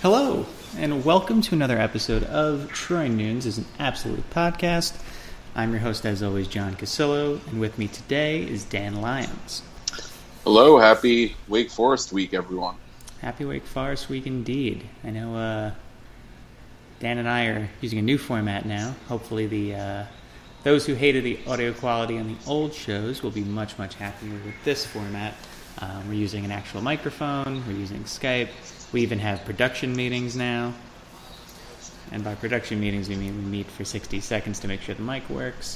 Hello, and welcome to another episode of Troy Nunes is an Absolute Podcast. I'm your host, as always, John Casillo, and with me today is Dan Lyons. Hello, happy Wake Forest week, everyone. Happy Wake Forest week indeed. I know Dan and I are using a new format now. Hopefully those who hated the audio quality on the old shows will be much, much happier with this format. We're using an actual microphone, we're using Skype, we even have production meetings now. And by production meetings, we mean we meet for 60 seconds to make sure the mic works.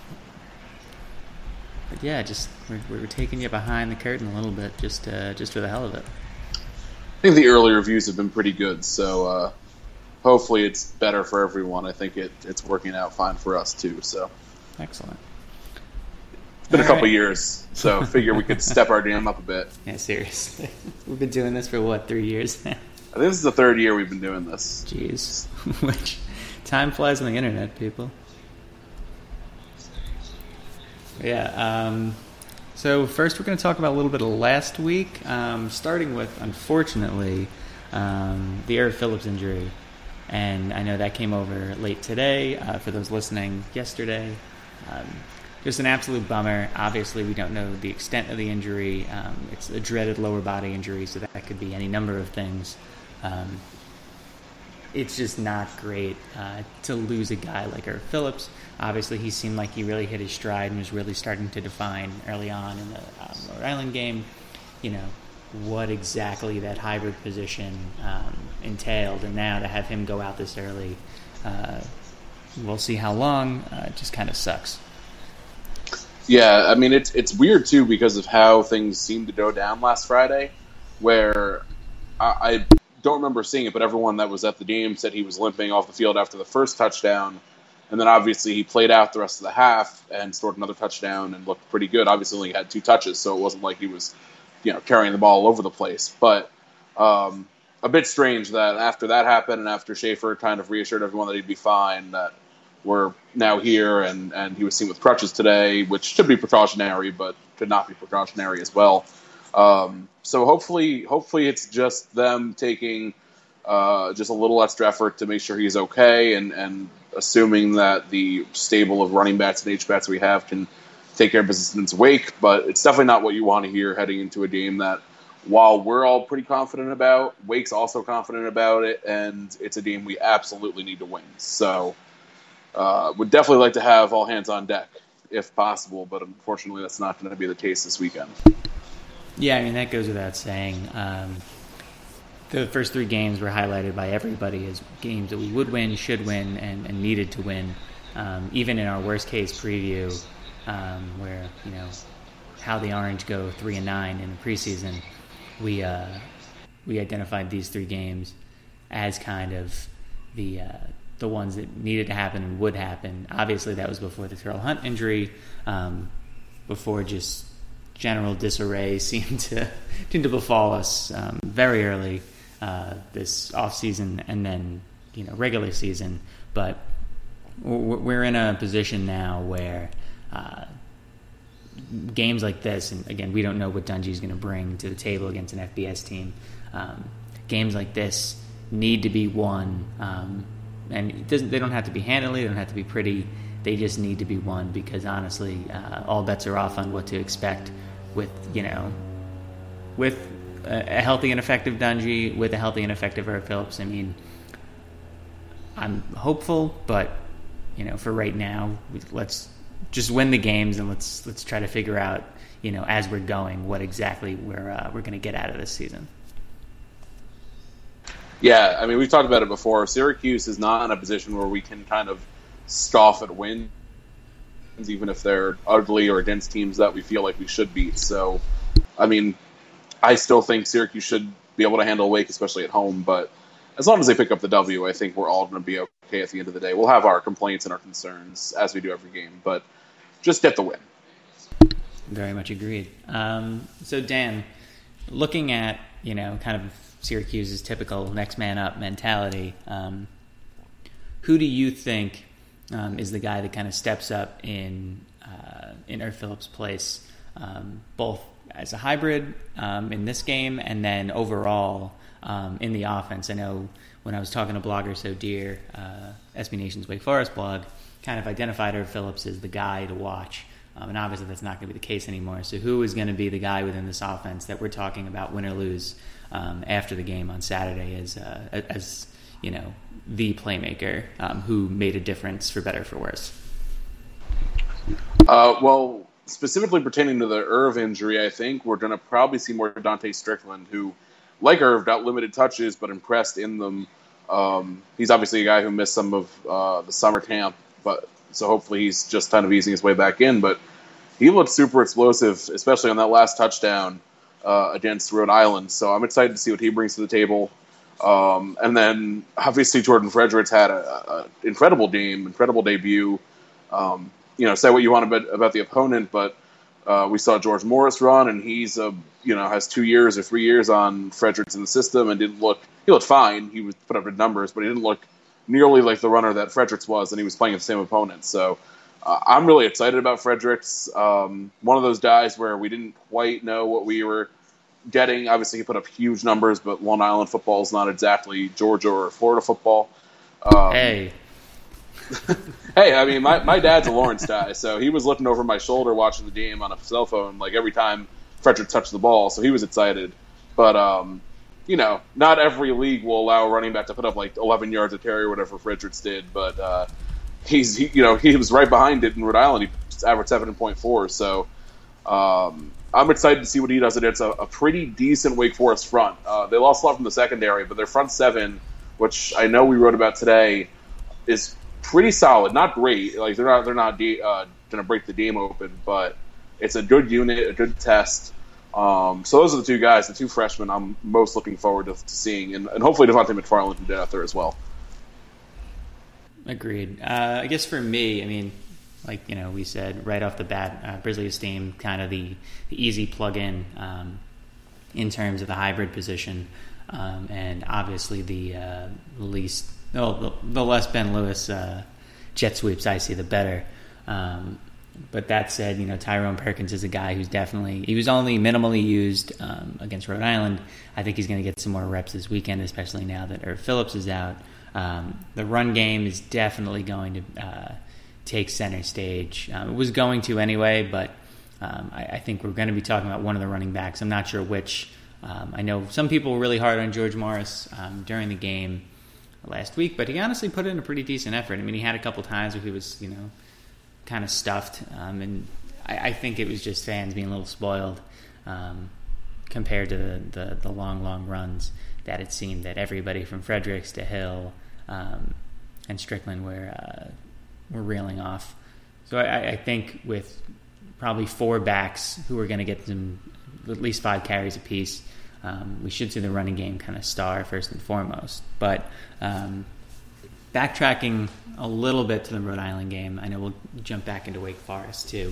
But yeah, just we're taking you behind the curtain a little bit, just for the hell of it. I think the early reviews have been pretty good, so hopefully it's better for everyone. I think it's working out fine for us too. So excellent. It's been a couple years, so I figure we could step our game up a bit. Yeah, seriously. We've been doing this for, 3 years now? I think this is the third year we've been doing this. Jeez. Which, time flies on the internet, people. Yeah, so first we're going to talk about a little bit of last week, starting with, unfortunately, the Eric Phillips injury. And I know that came over late today, for those listening yesterday. Just an absolute bummer. Obviously, we don't know the extent of the injury. It's a dreaded lower body injury, so that could be any number of things. It's just not great to lose a guy like Eric Phillips. Obviously, he seemed like he really hit his stride and was really starting to define early on in the Rhode Island game, what exactly that hybrid position entailed. And now to have him go out this early, we'll see how long, just kind of sucks. Yeah, I mean, it's weird, too, because of how things seemed to go down last Friday, where I don't remember seeing it, but everyone that was at the game said he was limping off the field after the first touchdown, and then obviously he played out the rest of the half and scored another touchdown and looked pretty good. Obviously only had 2 touches, so it wasn't like he was, carrying the ball all over the place. But a bit strange that after that happened and after Schaefer kind of reassured everyone that he'd be fine, that we're now here, and he was seen with crutches today, which should be precautionary, but could not be precautionary as well. So hopefully it's just them taking just a little extra effort to make sure he's okay, and assuming that the stable of running backs and H-backs we have can take care of business in its wake. But it's definitely not what you want to hear heading into a game that, while we're all pretty confident about, Wake's also confident about it, and it's a game we absolutely need to win. So would definitely like to have all hands on deck if possible, but unfortunately that's not going to be the case this weekend. Yeah, I mean, that goes without saying. The first 3 games were highlighted by everybody as games that we would win, should win, and needed to win. Even in our worst-case preview, where, how the Orange go 3-9 in the preseason, we identified these 3 games as kind of the ones that needed to happen and would happen. Obviously, that was before the Terrell Hunt injury, before just general disarray seemed to befall us very early this off-season and then regular season. But we're in a position now where games like this, and again, we don't know what Dungey's going to bring to the table against an FBS team. Games like this need to be won. And they don't have to be handily, they don't have to be pretty. They just need to be won because, honestly, all bets are off on what to expect with a healthy and effective Dungey, with a healthy and effective Eric Phillips. I mean, I'm hopeful, but for right now, let's just win the games and let's try to figure out, as we're going, what exactly we're going to get out of this season. Yeah, I mean, we've talked about it before. Syracuse is not in a position where we can kind of scoff at wins, even if they're ugly or against teams that we feel like we should beat. So, I mean, I still think Syracuse should be able to handle Wake, especially at home. But as long as they pick up the W, I think we're all going to be okay at the end of the day. We'll have our complaints and our concerns, as we do every game, but just get the win. Very much agreed. So, Dan, looking at, kind of Syracuse's typical next man up mentality, who do you think is the guy that kind of steps up in Eric Phillips' place, both as a hybrid in this game and then overall in the offense. I know when I was talking to blogger So Dear, SB Nation's Wake Forest blog, kind of identified Irv Phillips as the guy to watch. And obviously that's not going to be the case anymore. So who is going to be the guy within this offense that we're talking about, win or lose, after the game on Saturday as the playmaker who made a difference for better or for worse? Well, specifically pertaining to the Irv injury, I think we're going to probably see more Dante Strickland, who, like Irv, got limited touches but impressed in them. He's obviously a guy who missed some of the summer camp, so hopefully he's just kind of easing his way back in. But he looked super explosive, especially on that last touchdown against Rhode Island. So I'm excited to see what he brings to the table. And then, obviously, Jordan Fredericks had an incredible game, incredible debut. Say what you want about the opponent, but we saw George Morris run, and he's has 2 years or 3 years on Fredericks in the system, and he looked fine. He was put up good numbers, but he didn't look nearly like the runner that Fredericks was, and he was playing the same opponent. So I'm really excited about Fredericks. One of those guys where we didn't quite know what we were getting. Obviously, he put up huge numbers, but Long Island football is not exactly Georgia or Florida football. Hey, I mean, my dad's a Lawrence guy, so he was looking over my shoulder watching the game on a cell phone, like every time Frederick touched the ball, so he was excited. But, not every league will allow a running back to put up like 11 yards a carry or whatever Fredericks did, but he was right behind it in Rhode Island. He averaged 7.4, so I'm excited to see what he does against a pretty decent Wake Forest front. They lost a lot from the secondary, but their front seven, which I know we wrote about today, is pretty solid. Not great. Like they're not going to break the game open, but it's a good unit, a good test. So those are the two guys, the two freshmen I'm most looking forward to seeing, and hopefully Devontae McFarland can get out there as well. Agreed. I guess for me, I mean, we said right off the bat, Brisley Esteem kind of the easy plug-in in terms of the hybrid position, and obviously the less Ben Lewis jet sweeps I see, the better. But that said, Tyrone Perkins is a guy who's he was only minimally used against Rhode Island. I think he's going to get some more reps this weekend, especially now that Irv Phillips is out. The run game is definitely going to take center stage. It was going to anyway, but I think we're going to be talking about one of the running backs. I'm not sure which. I know some people were really hard on George Morris during the game last week, but he honestly put in a pretty decent effort. I mean, he had a couple times where he was, kind of stuffed, and I think it was just fans being a little spoiled compared to the long runs that it seemed that everybody from Fredericks to Hill and Strickland were reeling off. So I think with probably four backs who are going to get them at least 5 carries apiece, we should see the running game kind of star first and foremost. But backtracking a little bit to the Rhode Island game, I know we'll jump back into Wake Forest too.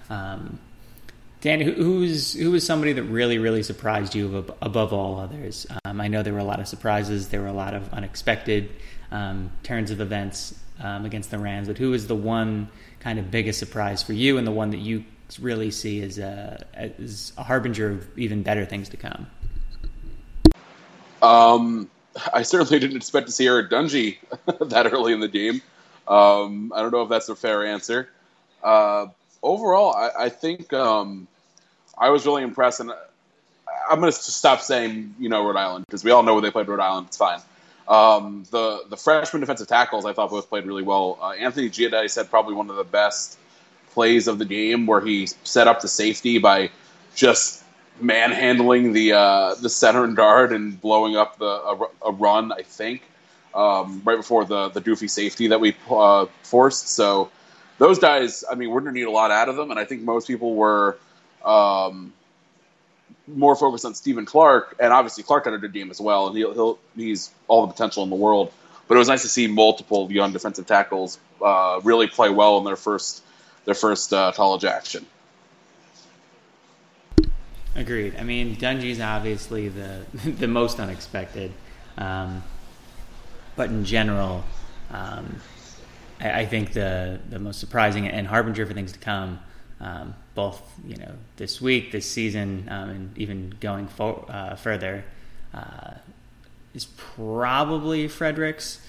Dan, who was somebody that really, really surprised you above all others? I know there were a lot of surprises. There were a lot of unexpected turns of events against the Rams. But who was the one kind of biggest surprise for you, and the one that you really see as a harbinger of even better things to come? I certainly didn't expect to see Eric Dungey that early in the game. I don't know if that's a fair answer. Overall, I think I was really impressed, and I'm going to stop saying Rhode Island, because we all know when they played Rhode Island. It's fine. The freshman defensive tackles I thought both played really well. Anthony Giudice had probably one of the best plays of the game, where he set up the safety by just manhandling the center and guard and blowing up a run, I think, right before the goofy safety that we forced. So those guys, I mean, we're going to need a lot out of them, and I think most people were more focused on Stephen Clark, and obviously Clark had a good game as well, and he's all the potential in the world. But it was nice to see multiple young defensive tackles really play well in their first college action. Agreed. I mean, Dungey's obviously the most unexpected, but in general, I think the most surprising and harbinger for things to come, both this week, this season, and even going further. is probably Fredericks.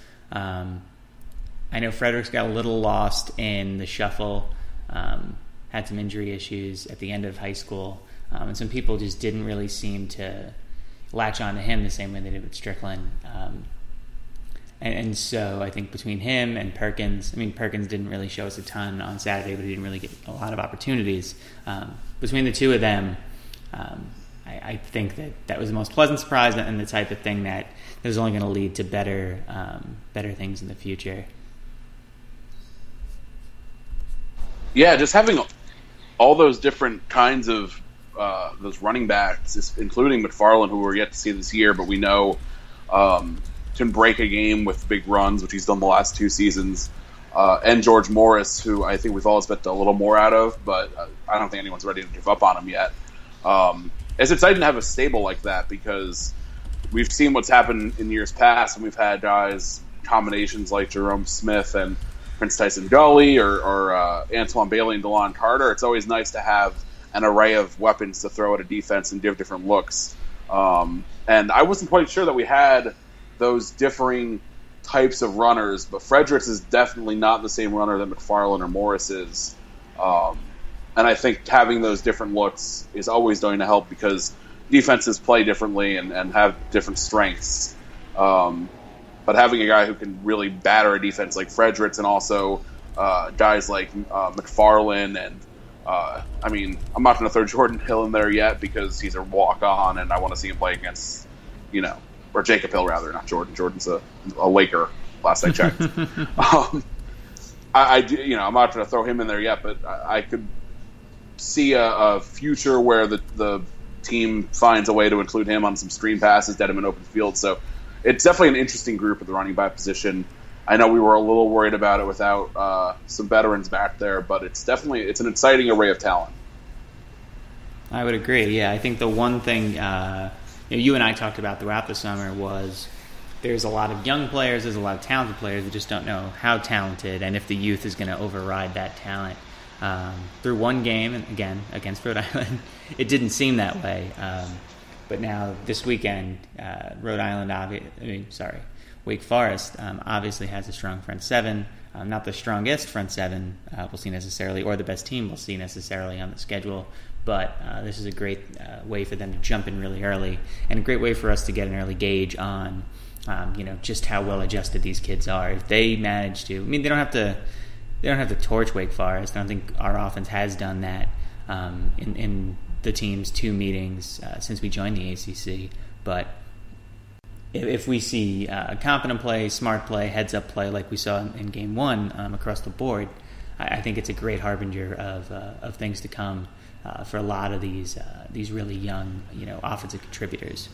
I know Fredericks got a little lost in the shuffle, had some injury issues at the end of high school, and some people just didn't really seem to latch on to him the same way they did with Strickland. And so I think between him and Perkins, Perkins didn't really show us a ton on Saturday, but he didn't really get a lot of opportunities. Between the two of them, I think that was the most pleasant surprise and the type of thing that was only going to lead to better things in the future. Yeah, just having all those different kinds of those running backs, including McFarland, who we're yet to see this year, but we know can break a game with big runs, which he's done the last 2 seasons, and George Morris, who I think we've all expected a little more out of, but I don't think anyone's ready to give up on him yet. It's exciting to have a stable like that because we've seen what's happened in years past when we've had guys, combinations like Jerome Smith and Prince Tyson Gully or Antoine Bailey and DeLon Carter. It's always nice to have an array of weapons to throw at a defense and give different looks. And I wasn't quite sure that we had those differing types of runners, but Fredericks is definitely not the same runner that McFarland or Morris is. And I think having those different looks is always going to help because defenses play differently and have different strengths. But having a guy who can really batter a defense like Fredericks and also guys like McFarland and I'm not going to throw Jordan Hill in there yet because he's a walk-on and I want to see him play against, or Jacob Hill rather, not Jordan. Jordan's a Laker, last I checked. I'm not going to throw him in there yet, but I could see a future where the team finds a way to include him on some screen passes, dead him in open field. So it's definitely an interesting group at the running back position. I know we were a little worried about it without some veterans back there, but it's an exciting array of talent. I would agree. Yeah, I think the one thing you and I talked about throughout the summer was there's a lot of young players, there's a lot of talented players. We just don't know how talented and if the youth is going to override that talent. Through one game, and again against Rhode Island, it didn't seem that way. But now this weekend, Wake Forest obviously has a strong front seven. Not the strongest front seven we'll see necessarily, or the best team we'll see necessarily on the schedule. But this is a great way for them to jump in really early, and a great way for us to get an early gauge on, just how well adjusted these kids are. If they manage to, they don't have to torch Wake Forest. I don't think our offense has done that in the team's 2 meetings since we joined the ACC. But if we see confident play, smart play, heads-up play like we saw in Game 1 across the board, I think it's a great harbinger of things to come for a lot of these really young, offensive contributors.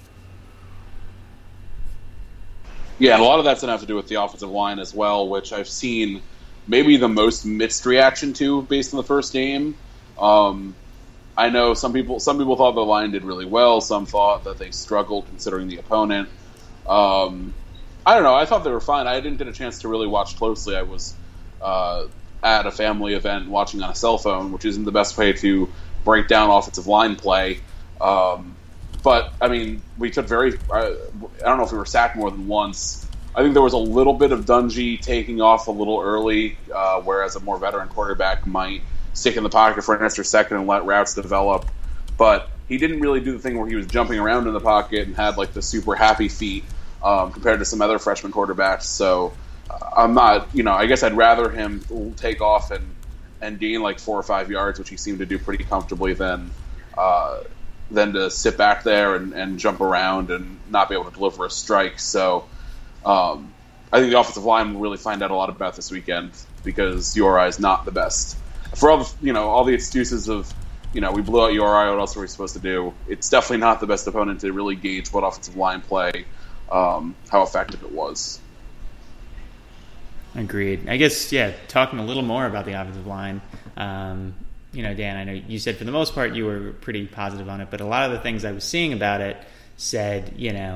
Yeah, and a lot of that's going to have to do with the offensive line as well, which I've seen maybe the most mixed reaction to based on the first game. I know some people thought the line did really well. Some thought that they struggled considering the opponent. I don't know. I thought they were fine. I didn't get a chance to really watch closely. I was at a family event watching on a cell phone, which isn't the best way to break down offensive line play. But, we took I don't know if we were sacked more than once. I think there was a little bit of Dungy taking off a little early, whereas a more veteran quarterback might stick in the pocket for an extra second and let routes develop. But he didn't really do the thing where he was jumping around in the pocket and had the super happy feet compared to some other freshman quarterbacks. So I'm not, I guess I'd rather him take off and gain 4 or 5 yards, which he seemed to do pretty comfortably, than to sit back there and jump around and not be able to deliver a strike. So I think the offensive line will really find out a lot about this weekend because URI is not the best. For all the excuses of, we blew out URI, what else are we supposed to do? It's definitely not the best opponent to really gauge what offensive line play, how effective it was. Agreed. I guess, talking a little more about the offensive line, Dan, I know you said for the most part you were pretty positive on it, but a lot of the things I was seeing about it said,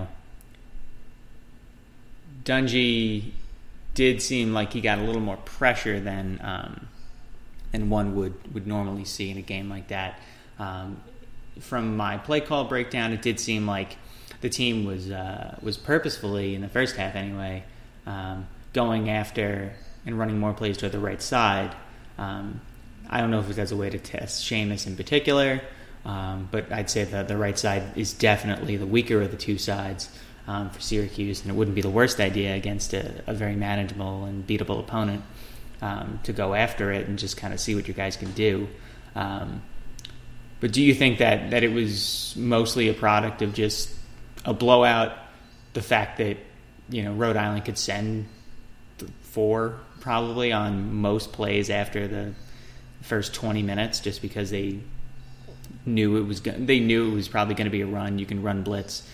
Dungy did seem like he got a little more pressure than one would normally see in a game like that. From my play call breakdown, it did seem like the team was purposefully in the first half anyway, going after and running more plays toward the right side. I don't know if it was as a way to test Sheamus in particular, but I'd say that the right side is definitely the weaker of the two sides for Syracuse, and it wouldn't be the worst idea against a very manageable and beatable opponent to go after it and just kind of see what your guys can do. But do you think that it was mostly a product of just a blowout, the fact that Rhode Island could send 4 probably on most plays after the first 20 minutes, just because they knew it was probably going to be a run. You can run blitz.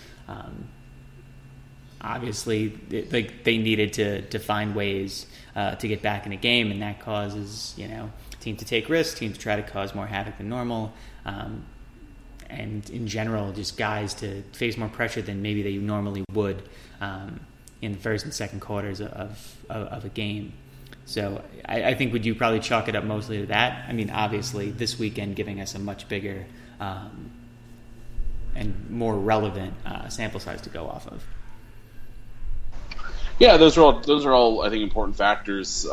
Obviously, they needed to find ways to get back in the game, and that causes team to take risks, team to try to cause more havoc than normal, and in general, just guys to face more pressure than maybe they normally would in the first and second quarters of a game. So I think would you probably chalk it up mostly to that? I mean, obviously, this weekend giving us a much bigger and more relevant sample size to go off of. Yeah, those are all I think important factors.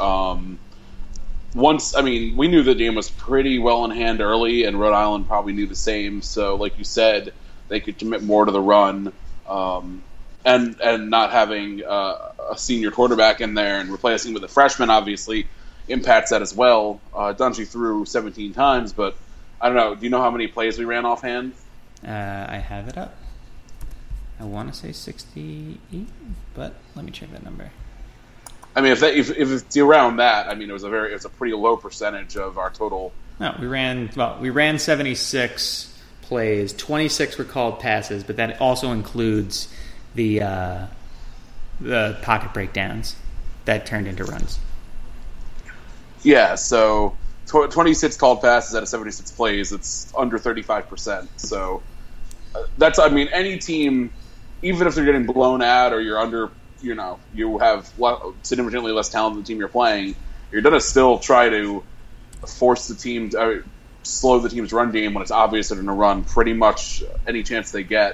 We knew the game was pretty well in hand early, and Rhode Island probably knew the same. So, like you said, they could commit more to the run, and not having a senior quarterback in there and replacing with a freshman obviously impacts that as well. Dungey threw 17 times, but I don't know. Do you know how many plays we ran offhand? I have it up. I want to say 68, but let me check that number. I mean, if it's around that, I mean, it was a pretty low percentage of our total. No, we ran 76 plays. 26 were called passes, but that also includes the pocket breakdowns that turned into runs. Yeah, so 26 called passes out of 76 plays. It's under 35%. So that's, I mean, any team, even if they're getting blown out or you're under, you have significantly less talent than the team you're playing, you're going to still try to force the team to slow the team's run game when it's obvious they're going to run pretty much any chance they get.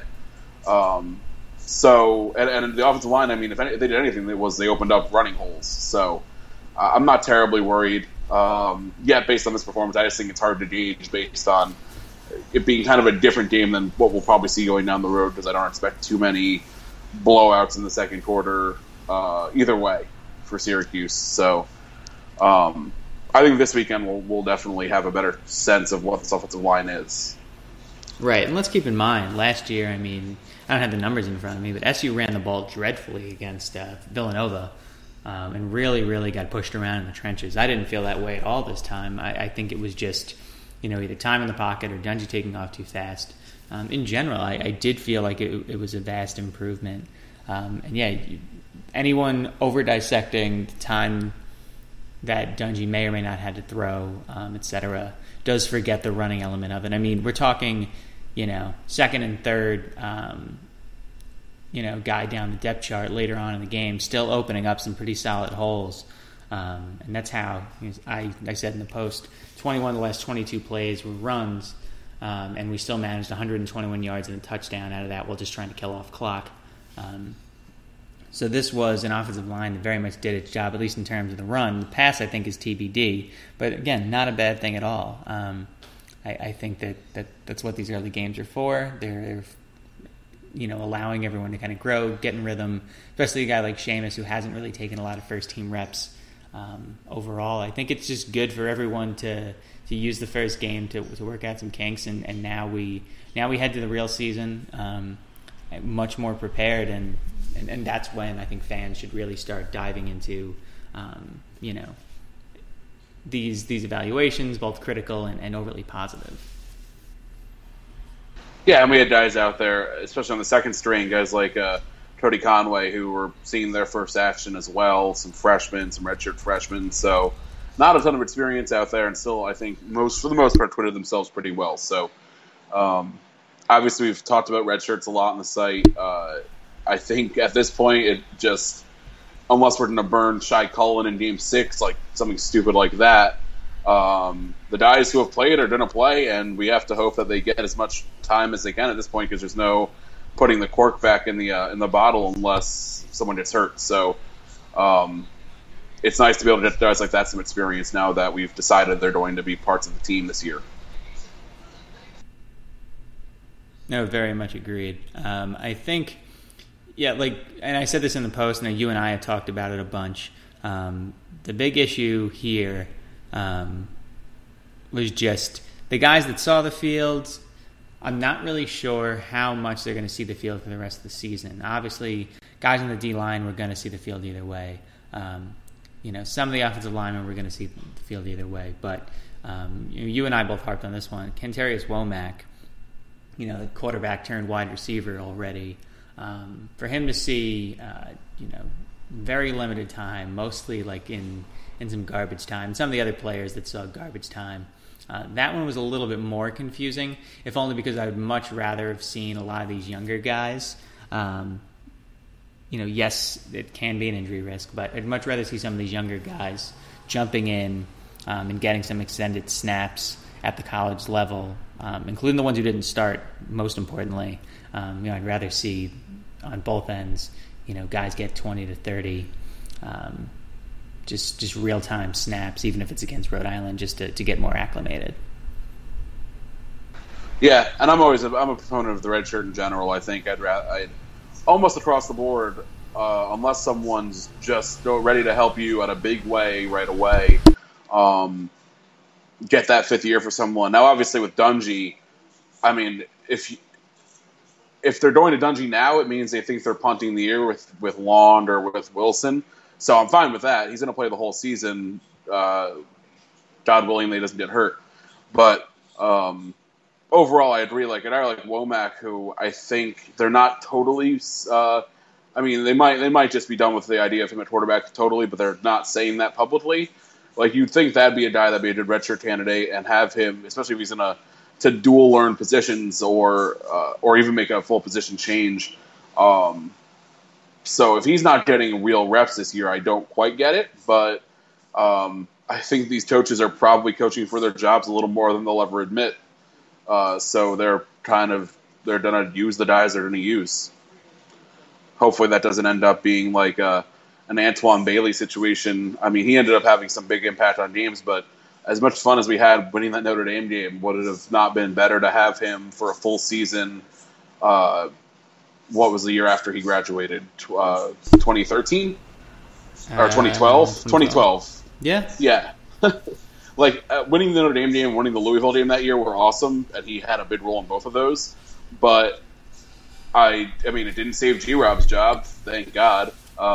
So, and the offensive line, I mean, if they did anything, they opened up running holes. So, I'm not terribly worried. Yet, based on this performance, I just think it's hard to gauge based on it being kind of a different game than what we'll probably see going down the road, because I don't expect too many blowouts in the second quarter either way for Syracuse. So, I think this weekend we'll definitely have a better sense of what this offensive line is. Right, and let's keep in mind, last year, I mean, I don't have the numbers in front of me, but SU ran the ball dreadfully against Villanova and really, really got pushed around in the trenches. I didn't feel that way at all this time. I think it was just, either time in the pocket or Dungey taking off too fast. In general, I did feel like it was a vast improvement. Anyone over-dissecting the time that Dungey may or may not have to throw, etc., does forget the running element of it. I mean, we're talking, second and third, guy down the depth chart later on in the game, still opening up some pretty solid holes. And that's how, I said in the post, 21 of the last 22 plays were runs, and we still managed 121 yards and a touchdown out of that while just trying to kill off clock. So this was an offensive line that very much did its job, at least in terms of the run. The pass, I think, is TBD, but again, not a bad thing at all. I think that's what these early games are for. They're allowing everyone to kind of grow, get in rhythm, especially a guy like Sheamus who hasn't really taken a lot of first-team reps overall. I think it's just good for everyone to use the first game to work out some kinks, and now we head to the real season much more prepared, and that's when I think fans should really start diving into these evaluations, both critical and overly positive. Yeah, and we had guys out there, especially on the second string, guys like Cody Conway, who were seeing their first action as well, some freshmen, some redshirt freshmen, so not a ton of experience out there, and still, I think, for the most part, twittered themselves pretty well. So, obviously, we've talked about redshirts a lot on the site. I think at this point, it just, unless we're going to burn Shai Cullen in Game 6, like something stupid like that, the guys who have played are going to play, and we have to hope that they get as much time as they can at this point, because there's no putting the cork back in the bottle unless someone gets hurt. So it's nice to be able to get guys like that some experience now that we've decided they're going to be parts of the team this year. No, very much agreed. I think, and I said this in the post, and you and I have talked about it a bunch. The big issue here was just the guys that saw the field. I'm not really sure how much they're going to see the field for the rest of the season. Obviously, guys on the D-line were going to see the field either way. Some of the offensive linemen were going to see the field either way. But you and I both harped on this one. Kentarius Womack, the quarterback turned wide receiver already. For him to see, very limited time, mostly like in some garbage time. Some of the other players that saw garbage time, that one was a little bit more confusing, if only because I would much rather have seen a lot of these younger guys. Yes, it can be an injury risk, but I'd much rather see some of these younger guys jumping in and getting some extended snaps at the college level, including the ones who didn't start, most importantly. I'd rather see on both ends, guys get 20 to 30 just real-time snaps, even if it's against Rhode Island, just to get more acclimated. Yeah, and I'm a proponent of the red shirt in general. I think I'd almost across the board, unless someone's just ready to help you at a big way right away, get that fifth year for someone. Now, obviously, with Dungy, I mean, if they're going to Dungy now, it means they think they're punting the year with Long or with Wilson. So I'm fine with that. He's going to play the whole season. God willing, he doesn't get hurt. But overall, I agree. Like a guy like Womack, who I think they're not totally. They might just be done with the idea of him at quarterback totally, but they're not saying that publicly. Like you'd think that'd be a guy that'd be a good redshirt candidate, and have him, especially if he's going to dual learn positions or even make a full position change. So if he's not getting real reps this year, I don't quite get it. But I think these coaches are probably coaching for their jobs a little more than they'll ever admit. So they're going to use the guys they're going to use. Hopefully that doesn't end up being like an Antoine Bailey situation. I mean, he ended up having some big impact on games, but as much fun as we had winning that Notre Dame game, would it have not been better to have him for a full season? What was the year after he graduated? 2013? Or 2012? 2012. Yeah. Winning the Notre Dame game and winning the Louisville game that year were awesome, and he had a big role in both of those. But, I mean, it didn't save G-Rob's job, thank God.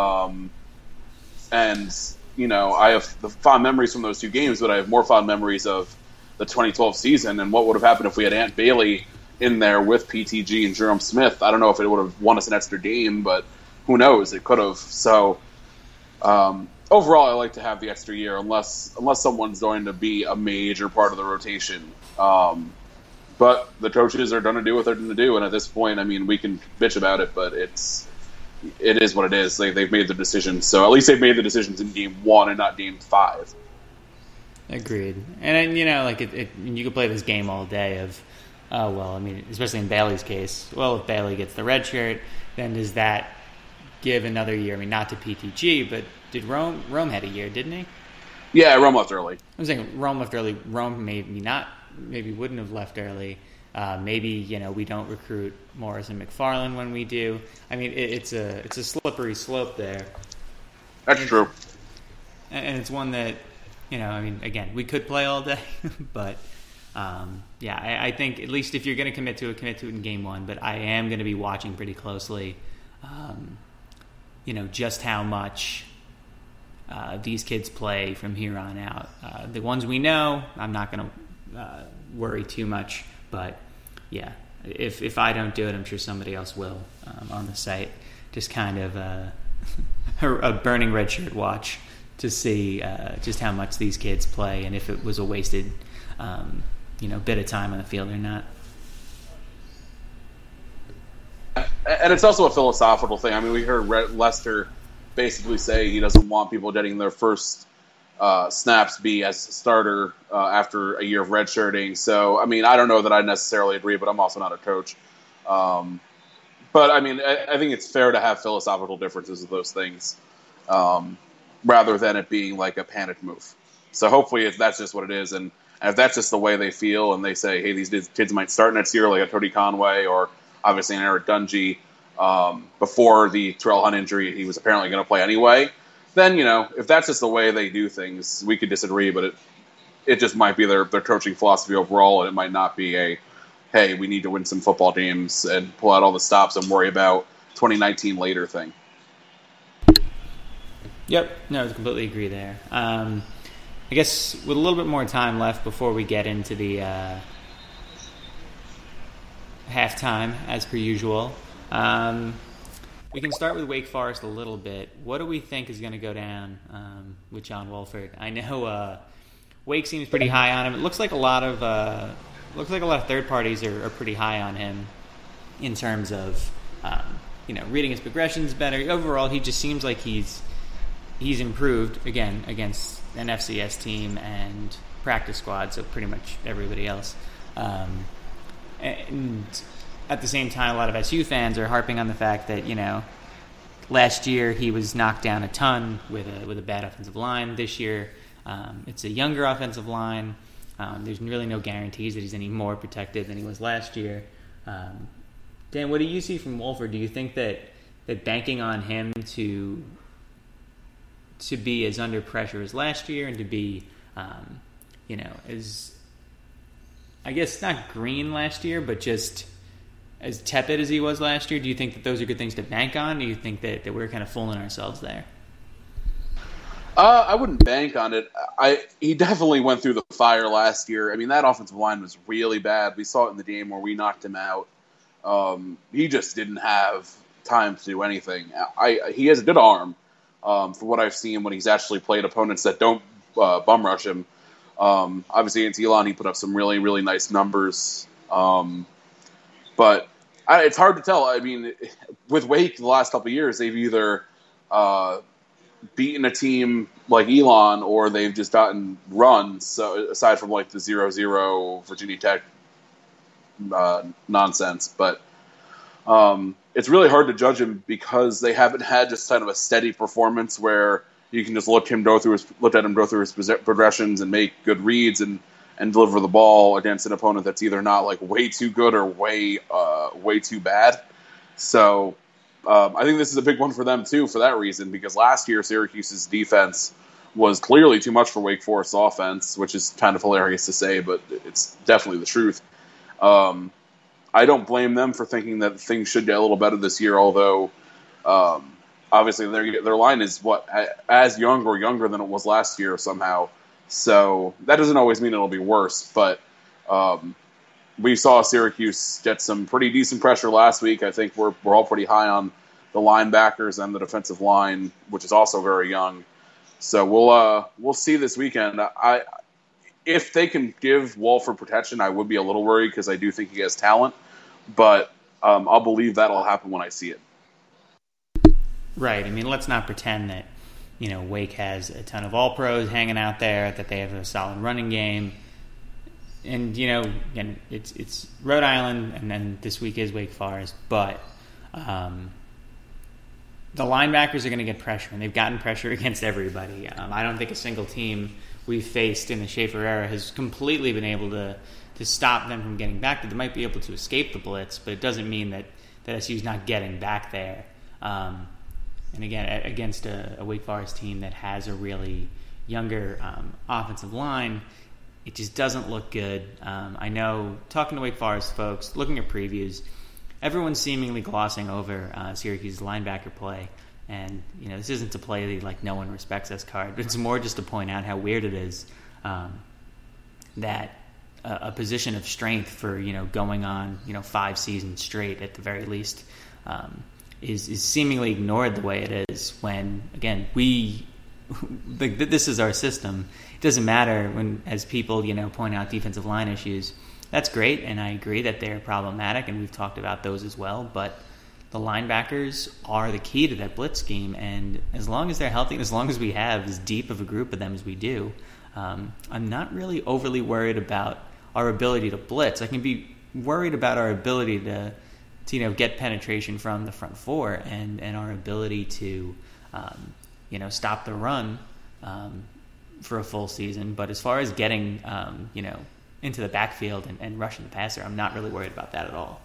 I have the fond memories from those two games, but I have more fond memories of the 2012 season and what would have happened if we had Ant Bailey in there with PTG and Jerome Smith. I don't know if it would have won us an extra game, but who knows? It could have. So, overall, I like to have the extra year unless someone's going to be a major part of the rotation. But the coaches are going to do what they're going to do, and at this point, I mean, we can bitch about it, but it is what it is. They've made the decisions, so at least they've made the decisions in Game 1 and not Game 5. Agreed. And you could play this game all day of, especially in Bailey's case. Well, if Bailey gets the red shirt, then does that give another year? I mean, not to PTG, but did Rome had a year, didn't he? Yeah, Rome left early. I'm saying Rome left early. Rome maybe wouldn't have left early. Maybe we don't recruit Morris and McFarland when we do. I mean, it's a slippery slope there. That's true. And it's one that again, we could play all day, but I think at least if you're going to commit to it in Game 1. But I am going to be watching pretty closely, just how much these kids play from here on out. The ones we know, I'm not going to worry too much. But yeah, if I don't do it, I'm sure somebody else will on the site. Just kind of a burning red shirt watch to see just how much these kids play and if it was a wasted bit of time on the field or not. And it's also a philosophical thing. I mean, we heard Lester basically say he doesn't want people getting their first snaps be as a starter after a year of redshirting. So, I mean, I don't know that I necessarily agree, but I'm also not a coach. But I mean, I think it's fair to have philosophical differences of those things, rather than it being like a panic move. So hopefully that's just what it is, and if that's just the way they feel, and they say, hey, these kids might start next year, like a Cody Conway or obviously an Eric Dungy, before the Terrell Hunt injury, he was apparently going to play anyway. Then if that's just the way they do things, we could disagree, but it just might be their coaching philosophy overall, and it might not be a, hey, we need to win some football games and pull out all the stops and worry about 2019 later thing. Yep, no, I completely agree there. I guess with a little bit more time left before we get into the halftime, as per usual, we can start with Wake Forest a little bit. What do we think is going to go down with John Wolford? I know Wake seems pretty high on him. It looks like a lot of third parties are pretty high on him in terms of reading his progressions better. Overall, he just seems like he's improved again against an FCS team and practice squad, so pretty much everybody else. And at the same time, a lot of SU fans are harping on the fact that last year he was knocked down a ton with a bad offensive line. This year, it's a younger offensive line. There's really no guarantees that he's any more protected than he was last year. Dan, what do you see from Wolford? Do you think that banking on him to be as under pressure as last year and to be, as, I guess, not green last year, but just as tepid as he was last year, do you think that those are good things to bank on? Do you think that we're kind of fooling ourselves there? I wouldn't bank on it. He definitely went through the fire last year. I mean, that offensive line was really bad. We saw it in the game where we knocked him out. He just didn't have time to do anything. He has a good arm, for what I've seen when he's actually played opponents that don't bum rush him. Obviously, against Elon, he put up some really, really nice numbers. But it's hard to tell. I mean, with Wake the last couple of years, they've either beaten a team like Elon or they've just gotten runs. So aside from like the 0-0 Virginia Tech nonsense, but it's really hard to judge him because they haven't had just kind of a steady performance where you can just look at him go through his progressions and make good reads and deliver the ball against an opponent that's either not like way too good or way too bad. So I think this is a big one for them too for that reason, because last year Syracuse's defense was clearly too much for Wake Forest's offense, which is kind of hilarious to say, but it's definitely the truth. I don't blame them for thinking that things should get a little better this year, although obviously their line is as young or younger than it was last year somehow. So that doesn't always mean it'll be worse, but we saw Syracuse get some pretty decent pressure last week. I think we're all pretty high on the linebackers and the defensive line, which is also very young. So we'll see this weekend. If they can give Wolford protection, I would be a little worried because I do think he has talent, but I'll believe that'll happen when I see it. Right. I mean, let's not pretend that Wake has a ton of all-pros hanging out there, that they have a solid running game. And, again, it's Rhode Island, and then this week is Wake Forest. But the linebackers are going to get pressure, and they've gotten pressure against everybody. I don't think a single team we've faced in the Schaefer era has completely been able to stop them from getting back. They might be able to escape the blitz, but it doesn't mean that SU's not getting back there. And again, against a Wake Forest team that has a really younger offensive line, it just doesn't look good. I know, talking to Wake Forest folks, looking at previews, everyone's seemingly glossing over Syracuse's linebacker play. And, this isn't to play the no one respects us card, but it's more just to point out how weird it is that a position of strength for, going on, 5 seasons straight at the very least, is seemingly ignored the way it is when, again, this is our system. It doesn't matter when, as people, point out defensive line issues. That's great, and I agree that they're problematic, and we've talked about those as well, but the linebackers are the key to that blitz scheme, and as long as they're healthy, and as long as we have as deep of a group of them as we do, I'm not really overly worried about our ability to blitz. I can be worried about our ability to to get penetration from the front four and our ability to stop the run for a full season. But as far as getting into the backfield and rushing the passer, I'm not really worried about that at all.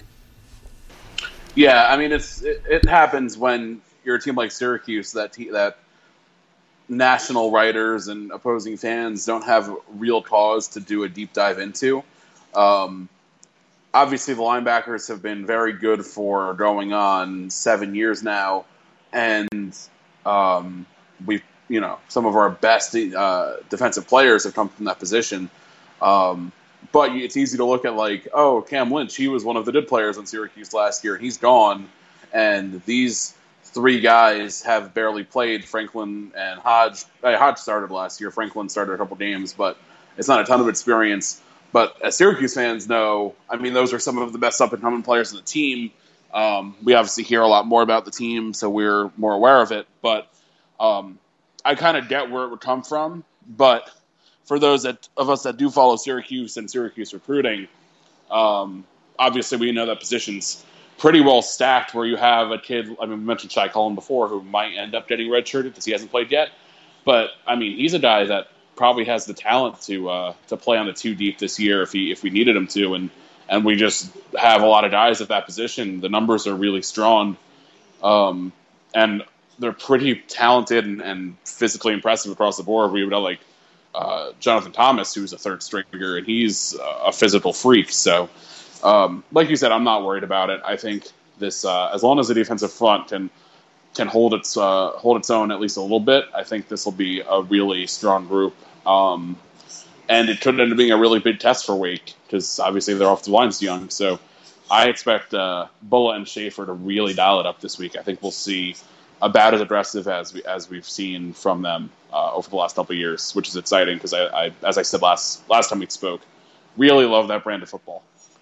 Yeah, I mean it happens when you're a team like Syracuse that national writers and opposing fans don't have real cause to do a deep dive into. Obviously, the linebackers have been very good for going on 7 years now, and we've some of our best defensive players have come from that position. But it's easy to look at Cam Lynch, he was one of the good players on Syracuse last year, and he's gone. And these three guys have barely played. Franklin and Hodge. Hodge started last year. Franklin started a couple games, but it's not a ton of experience. But as Syracuse fans know, I mean, those are some of the best up-and-coming players on the team. We obviously hear a lot more about the team, so we're more aware of it. But I kind of get where it would come from. But for those of us that do follow Syracuse and Syracuse recruiting, obviously we know that position's pretty well stacked where you have a kid, I mean, we mentioned Shai Cullen before, who might end up getting redshirted because he hasn't played yet. But, I mean, he's a guy that probably has the talent to play on the 2 deep this year if we needed him to. And we just have a lot of guys at that position. The numbers are really strong. And they're pretty talented and physically impressive across the board. We would have Jonathan Thomas, who's a third stringer, and he's a physical freak. So, like you said, I'm not worried about it. I think this, as long as the defensive front can hold its own at least a little bit, I think this will be a really strong group. And it could end up being a really big test for Wake because obviously their offensive line's young. So I expect Bulla and Schaefer to really dial it up this week. I think we'll see about as aggressive as we've seen from them over the last couple of years, which is exciting because I as I said last time we spoke, really love that brand of football.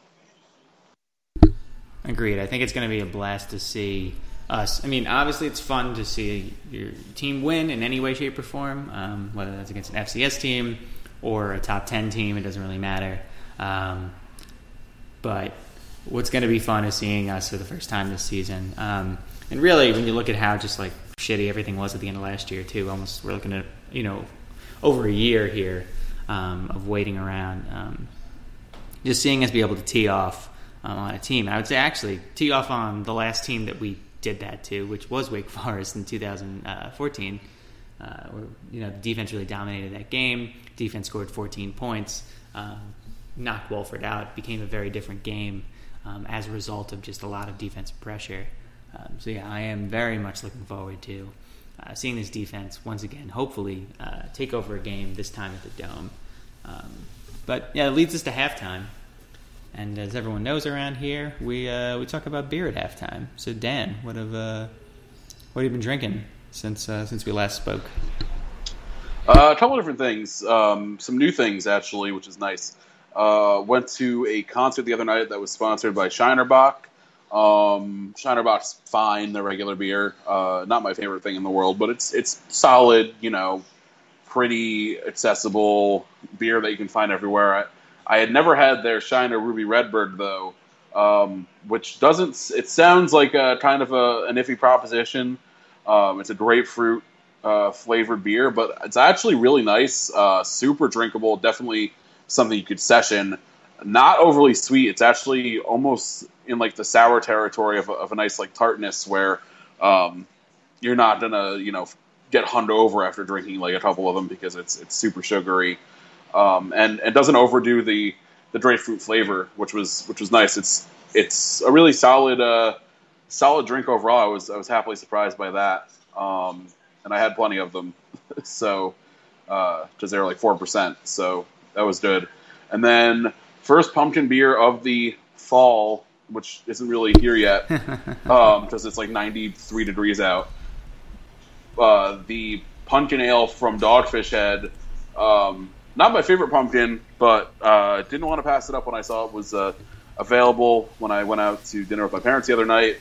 Agreed. I think it's going to be a blast to see us. I mean, obviously it's fun to see your team win in any way, shape, or form, whether that's against an FCS team or a top 10 team. It doesn't really matter. But what's going to be fun is seeing us for the first time this season. And really, when you look at how just shitty everything was at the end of last year, too, almost we're looking at, over a year here of waiting around. Just seeing us be able to tee off on a team. I would say actually tee off on the last team that we did that to, which was Wake Forest in 2014. Where the defense really dominated that game. Defense scored 14 points, knocked Wolford out. Became a very different game as a result of just a lot of defensive pressure. So yeah, I am very much looking forward to seeing this defense once again, hopefully take over a game this time at the Dome. But yeah, it leads us to halftime. And as everyone knows around here, we talk about beer at halftime. So Dan, what have you been drinking since we last spoke? A couple of different things. Some new things actually, which is nice. Went to a concert the other night that was sponsored by Shinerbach. Shinerbach's fine, the regular beer. Not my favorite thing in the world, but it's solid. Pretty accessible beer that you can find everywhere. I had never had their Shiner Ruby Redbird, though, which doesn't... It sounds like a kind of an iffy proposition. It's a grapefruit flavored beer, but it's actually really nice, super drinkable, definitely something you could session. Not overly sweet. It's actually almost in the sour territory of a nice tartness where you're not going to, get hungover after drinking a couple of them because it's super sugary. And it doesn't overdo the grapefruit flavor, which was nice. It's a really solid drink overall. I was happily surprised by that, and I had plenty of them, so because they were 4%, so that was good. And then first pumpkin beer of the fall, which isn't really here yet, because it's 93 degrees out. The pumpkin ale from Dogfish Head. Not my favorite pumpkin, but didn't want to pass it up when I saw it was available when I went out to dinner with my parents the other night.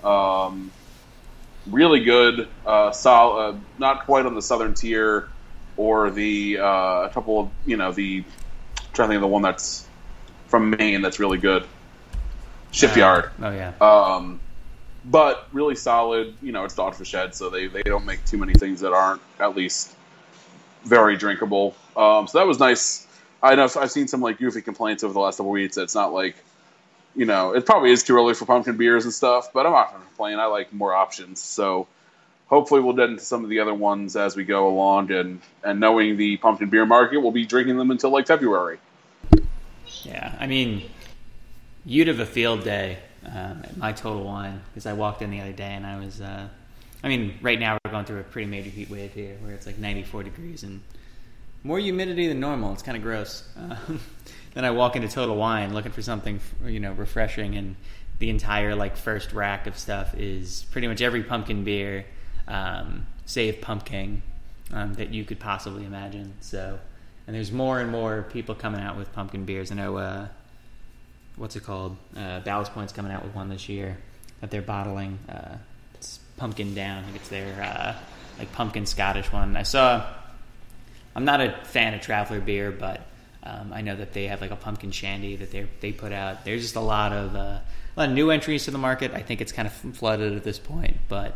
Really good, solid, not quite on the southern tier or the a couple of, trying to think of the one that's from Maine that's really good. Shipyard. Oh yeah. But really solid. It's Dogfish Head, so they don't make too many things that aren't at least very drinkable. So that was nice. I know I've seen some like goofy complaints over the last couple of weeks. It's not like, it probably is too early for pumpkin beers and stuff, but I'm not going to complain. I like more options. So hopefully we'll get into some of the other ones as we go along, and knowing the pumpkin beer market, we'll be drinking them until like February. Yeah, I mean, you'd have a field day at my Total Wine, because I walked in the other day and I was, right now we're going through a pretty major heat wave here where it's like 94 degrees and more humidity than normal. It's kind of gross. Then I walk into Total Wine looking for something, refreshing, and the entire like first rack of stuff is pretty much every pumpkin beer, save Pumpkin, that you could possibly imagine. So, and there's more and more people coming out with pumpkin beers. I know, what's it called? Ballast Point's coming out with one this year that they're bottling. It's Pumpkin Down. I think it's their like pumpkin Scottish one. I'm not a fan of Traveler beer, but I know that they have like a pumpkin shandy that they put out. There's just a lot of new entries to the market. I think it's kind of flooded at this point, but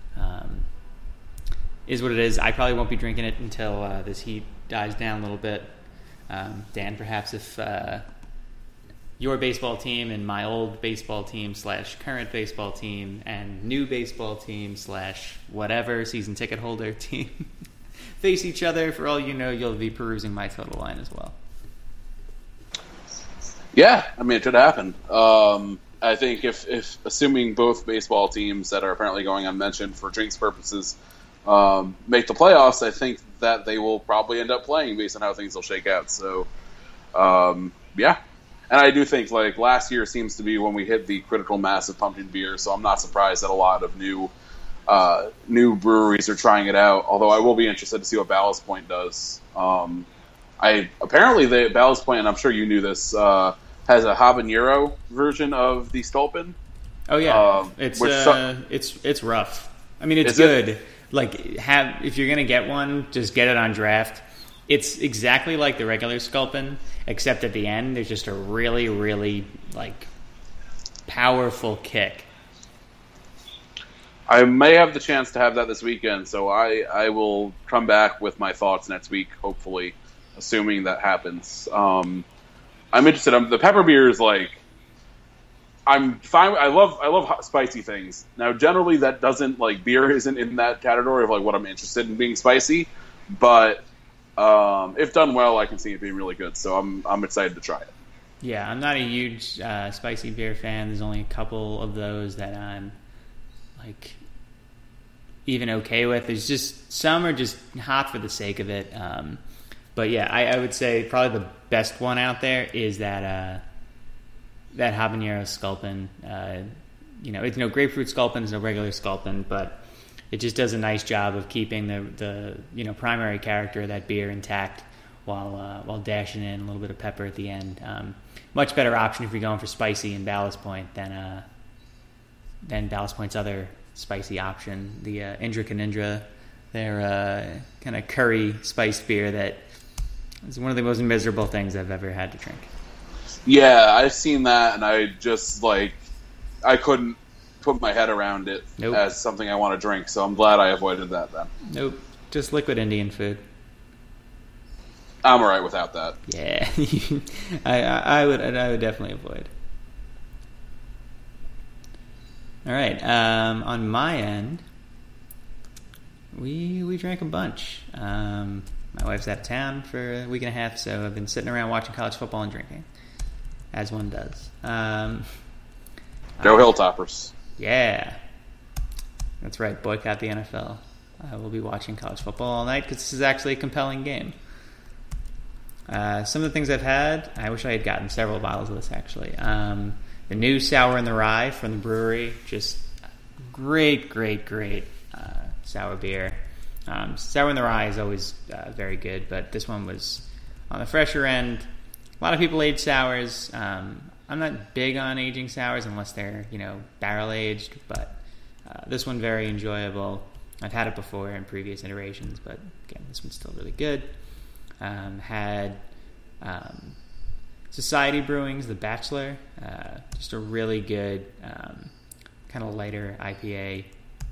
is what it is. I probably won't be drinking it until this heat dies down a little bit. Dan, perhaps if your baseball team and my old baseball team / current baseball team and new baseball team / whatever season ticket holder team face each other, for all you know, you'll be perusing my Total Wine as well. Yeah, it could happen. I think if assuming both baseball teams that are apparently going unmentioned for drinks purposes make the playoffs, I think that they will probably end up playing based on how things will shake out. So, yeah. And I do think like last year seems to be when we hit the critical mass of pumpkin beer, so I'm not surprised that a lot of new breweries are trying it out. Although I will be interested to see what Ballast Point does. Ballast Point, and I'm sure you knew this, has a habanero version of the Sculpin. Oh yeah, it's rough. It's good. If you're gonna get one, just get it on draft. It's exactly like the regular Sculpin, except at the end there's just a really, really powerful kick. I may have the chance to have that this weekend, so I will come back with my thoughts next week, hopefully, assuming that happens. I'm interested. The pepper beer is I'm fine. I love hot, spicy things. Now, generally, that doesn't beer isn't in that category of what I'm interested in being spicy, but if done well, I can see it being really good. So I'm excited to try it. Yeah, I'm not a huge spicy beer fan. There's only a couple of those that I'm even okay with. There's just some are just hot for the sake of it. But yeah, I would say probably the best one out there is that habanero Sculpin. It's no grapefruit Sculpin, it's no regular Sculpin, but it just does a nice job of keeping the primary character of that beer intact while dashing in a little bit of pepper at the end. Much better option if you're going for spicy in Ballast Point than Ballast Point's other spicy option, the Indra Canindra, their kind of curry spiced beer that is one of the most miserable things I've ever had to drink. Yeah, I've seen that, and I just I couldn't put my head around it as something I want to drink. So I'm glad I avoided that then. Nope, just liquid Indian food. I'm alright without that. Yeah, I would definitely avoid. All right, on my end, we drank a bunch. My wife's out of town for a week and a half, so I've been sitting around watching college football and drinking, as one does. Go Hilltoppers. Yeah. That's right, boycott the NFL. We'll be watching college football all night because this is actually a compelling game. Some of the things I've had, I wish I had gotten several bottles of this actually. The new Sour in the Rye from the brewery, just great sour beer. Sour in the Rye is always very good, but this one was on the fresher end. A lot of people age sours. I'm not big on aging sours unless they're, barrel aged, but this one very enjoyable. I've had it before in previous iterations, but again, this one's still really good. Had Society Brewing's The Bachelor, just a really good kind of lighter IPA.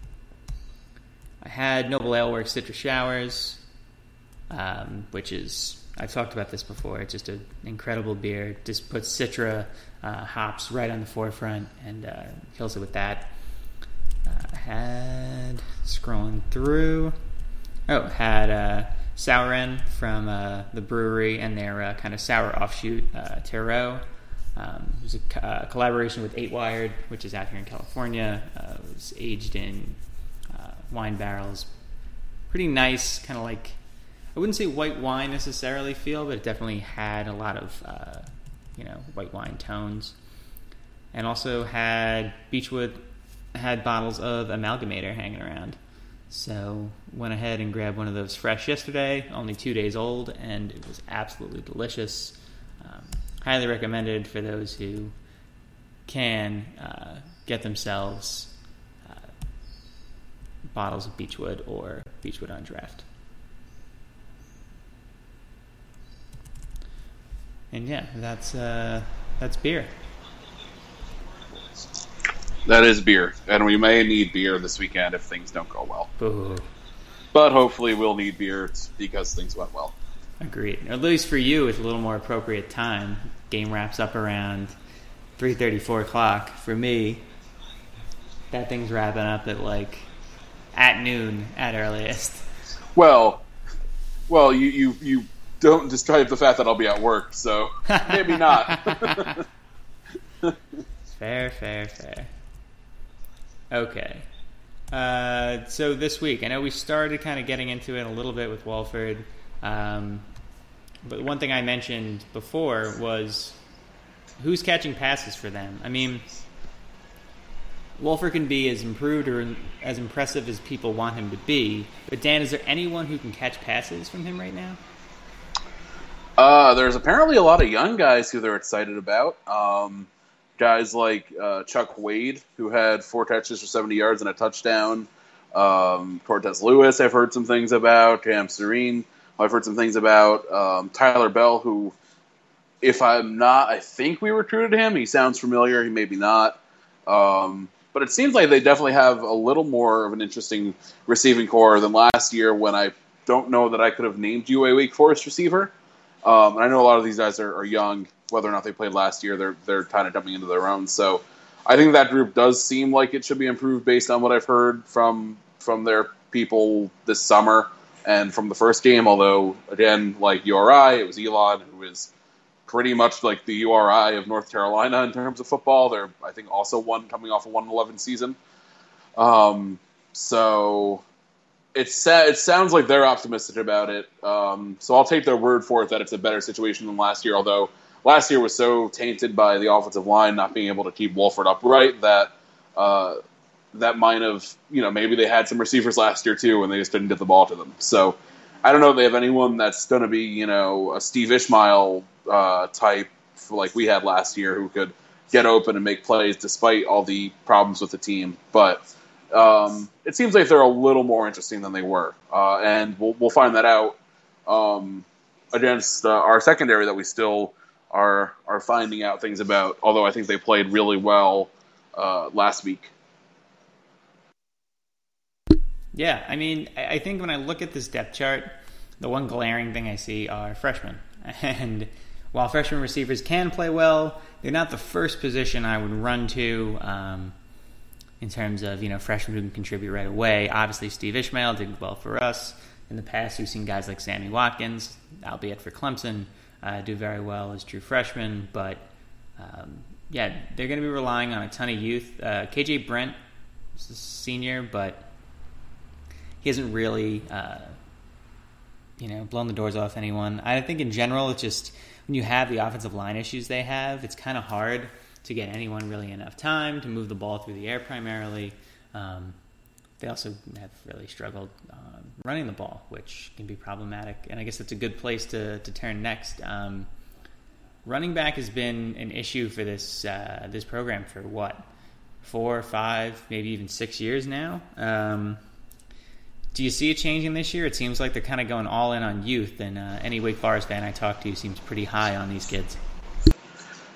I had Noble Ale Works Citra Showers, which is, I've talked about this before, it's just an incredible beer. It just puts Citra hops right on the forefront and kills it with that. I had, scrolling through, had Sauren from the brewery and their kind of sour offshoot, Tarot. It was a collaboration with 8 Wired, which is out here in California. It was aged in wine barrels. Pretty nice, kind of like, I wouldn't say white wine necessarily feel, but it definitely had a lot of, white wine tones. And also had Beechwood, had bottles of Amalgamator hanging around. So went ahead and grabbed one of those fresh yesterday, only 2 days old, and it was absolutely delicious. Highly recommended for those who can get themselves bottles of Beechwood or Beechwood on draft. And yeah, that's beer. That is beer, and we may need beer this weekend if things don't go well. Ooh. But hopefully we'll need beer because things went well. Agreed. Or at least for you, it's a little more appropriate time. Game wraps up around 3:30, 4 o'clock. For me, that thing's wrapping up at noon at earliest. Well, you don't describe the fact that I'll be at work, so maybe not. Fair. Okay. So this week, I know we started kind of getting into it a little bit with Walford, but one thing I mentioned before was who's catching passes for them. I mean, Walford can be as improved or as impressive as people want him to be, but Dan, is there anyone who can catch passes from him right now? There's apparently a lot of young guys who they're excited about. Guys like Chuck Wade, who had 4 catches for 70 yards and a touchdown. Cortez Lewis, I've heard some things about. Cam Serene, I've heard some things about. Tyler Bell, who, if I'm not, I think we recruited him. He sounds familiar. He maybe not. But it seems like they definitely have a little more of an interesting receiving core than last year when I don't know that I could have named you a Wake Forest receiver. And I know a lot of these guys are young. Whether or not they played last year, they're kind of jumping into their own. So I think that group does seem like it should be improved based on what I've heard from their people this summer and from the first game. Although, again, like URI, it was Elon, who is pretty much like the URI of North Carolina in terms of football. They're, I think, also coming off a 1-11 season. So it sounds like they're optimistic about it. So I'll take their word for it that it's a better situation than last year, although last year was so tainted by the offensive line not being able to keep Walford upright that that might have, maybe they had some receivers last year too and they just didn't get the ball to them. So I don't know if they have anyone that's going to be, a Steve Ishmael type like we had last year who could get open and make plays despite all the problems with the team. But it seems like they're a little more interesting than they were. And we'll find that out against our secondary that we still are finding out things about, although I think they played really well last week. Yeah, I mean, I think when I look at this depth chart, the one glaring thing I see are freshmen. And while freshman receivers can play well, they're not the first position I would run to in terms of, freshmen who can contribute right away. Obviously, Steve Ishmael did well for us. In the past, we've seen guys like Sammy Watkins, albeit for Clemson, do very well as true freshmen. But, they're going to be relying on a ton of youth. KJ Brent is a senior, but he hasn't really, blown the doors off anyone. I think in general, it's just when you have the offensive line issues they have, it's kind of hard to get anyone really enough time to move the ball through the air primarily. They also have really struggled running the ball, which can be problematic. And I guess that's a good place to turn next. Running back has been an issue for this program for 4 or 5, maybe even 6 years now. Do you see it changing this year? It seems like they're kind of going all in on youth, and any Wake Forest fan I talk to seems pretty high on these kids.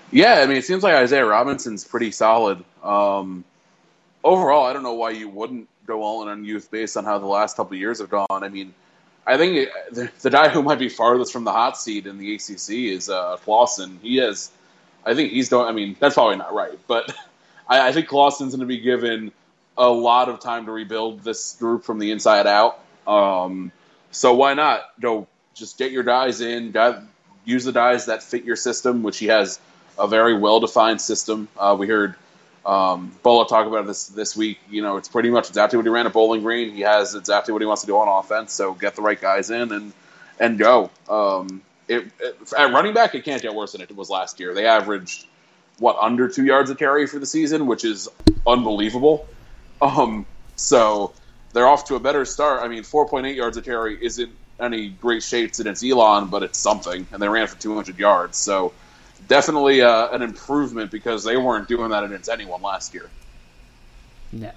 Yeah, I mean, it seems like Isaiah Robinson's pretty solid. Overall, I don't know why you wouldn't go all in on youth based on how the last couple of years have gone. I mean, I think the guy who might be farthest from the hot seat in the ACC is Clausen. I think he's doing. I mean, that's probably not right, but I think Clausen's going to be given a lot of time to rebuild this group from the inside out. So why not go just get your guys in, use the guys that fit your system, which he has a very well-defined system. We heard Bola talk about this week. You know, it's pretty much exactly what he ran at Bowling Green. He has exactly what he wants to do on offense. So get the right guys in and go. At running back, it can't get worse than it was last year. They averaged under 2 yards a carry for the season, which is unbelievable. So they're off to a better start. I mean, 4.8 yards a carry isn't any great shakes against Elon, but it's something. And they ran for 200 yards. So definitely an improvement because they weren't doing that against anyone last year. No.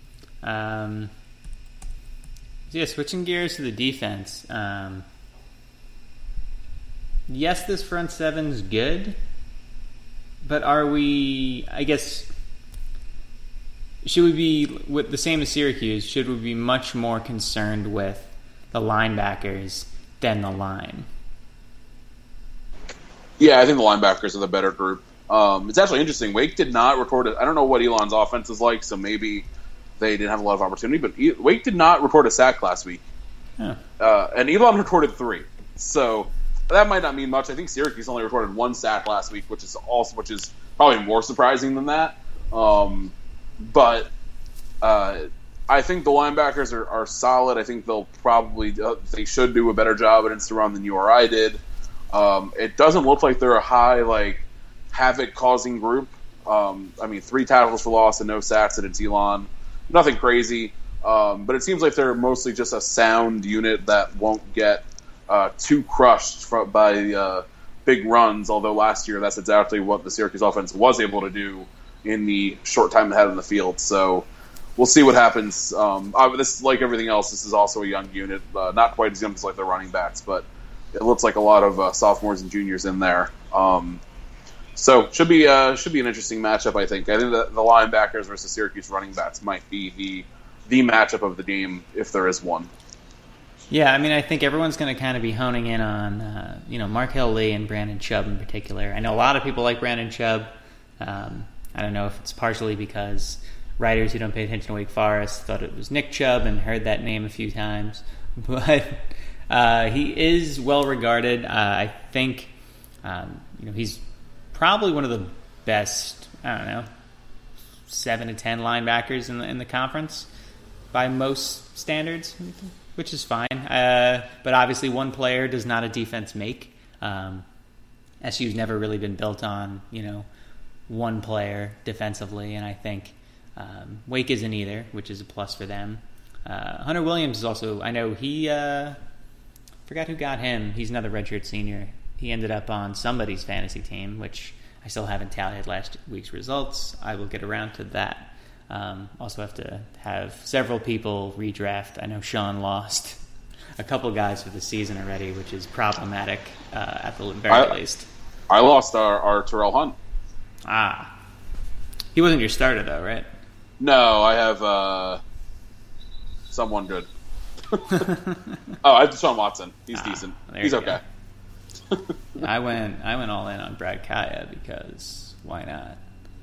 Switching gears to the defense. Yes, this front seven's good, but are we, I guess, should we be, with the same as Syracuse, should we be much more concerned with the linebackers than the line? Yeah, I think the linebackers are the better group. It's actually interesting. Wake did not record it. I don't know what Elon's offense is like, so maybe they didn't have a lot of opportunity, but Wake did not record a sack last week. Huh. And Elon recorded 3. So that might not mean much. I think Syracuse only recorded 1 sack last week, which is probably more surprising than that. But I think the linebackers are solid. I think they'll probably they should do a better job against the run than URI did. It doesn't look like they're a high havoc-causing group. I mean, 3 tackles for loss and no sacks against Elon. Nothing crazy. But it seems like they're mostly just a sound unit that won't get too crushed by big runs, although last year that's exactly what the Syracuse offense was able to do in the short time it had in the field. So we'll see what happens. This, like everything else, this is also a young unit. Not quite as young as like the running backs, but it looks like a lot of sophomores and juniors in there. So should be an interesting matchup, I think. I think the linebackers versus Syracuse running backs might be the matchup of the game if there is one. Yeah, I mean, I think everyone's going to kind of be honing in on, Markel Lee and Brandon Chubb in particular. I know a lot of people like Brandon Chubb. I don't know if it's partially because writers who don't pay attention to Wake Forest thought it was Nick Chubb and heard that name a few times. But he is well regarded. I think, he's probably one of the best, 7 to 10 linebackers in the conference by most standards, which is fine. But obviously one player does not a defense make. SU's never really been built on, one player defensively, and I think Wake isn't either, which is a plus for them. Hunter Williams is also, I know he, forgot who got him. He's another redshirt senior. He ended up on somebody's fantasy team, which I still haven't tallied last week's results. I will get around to that. Also have to have several people redraft. I know Sean lost a couple guys for the season already, which is problematic at the very least. I lost our Terrell Hunt. He wasn't your starter though, right? No, I have someone good. I have Deshaun Watson. He's decent. He's okay. I went all in on Brad Kaya because why not?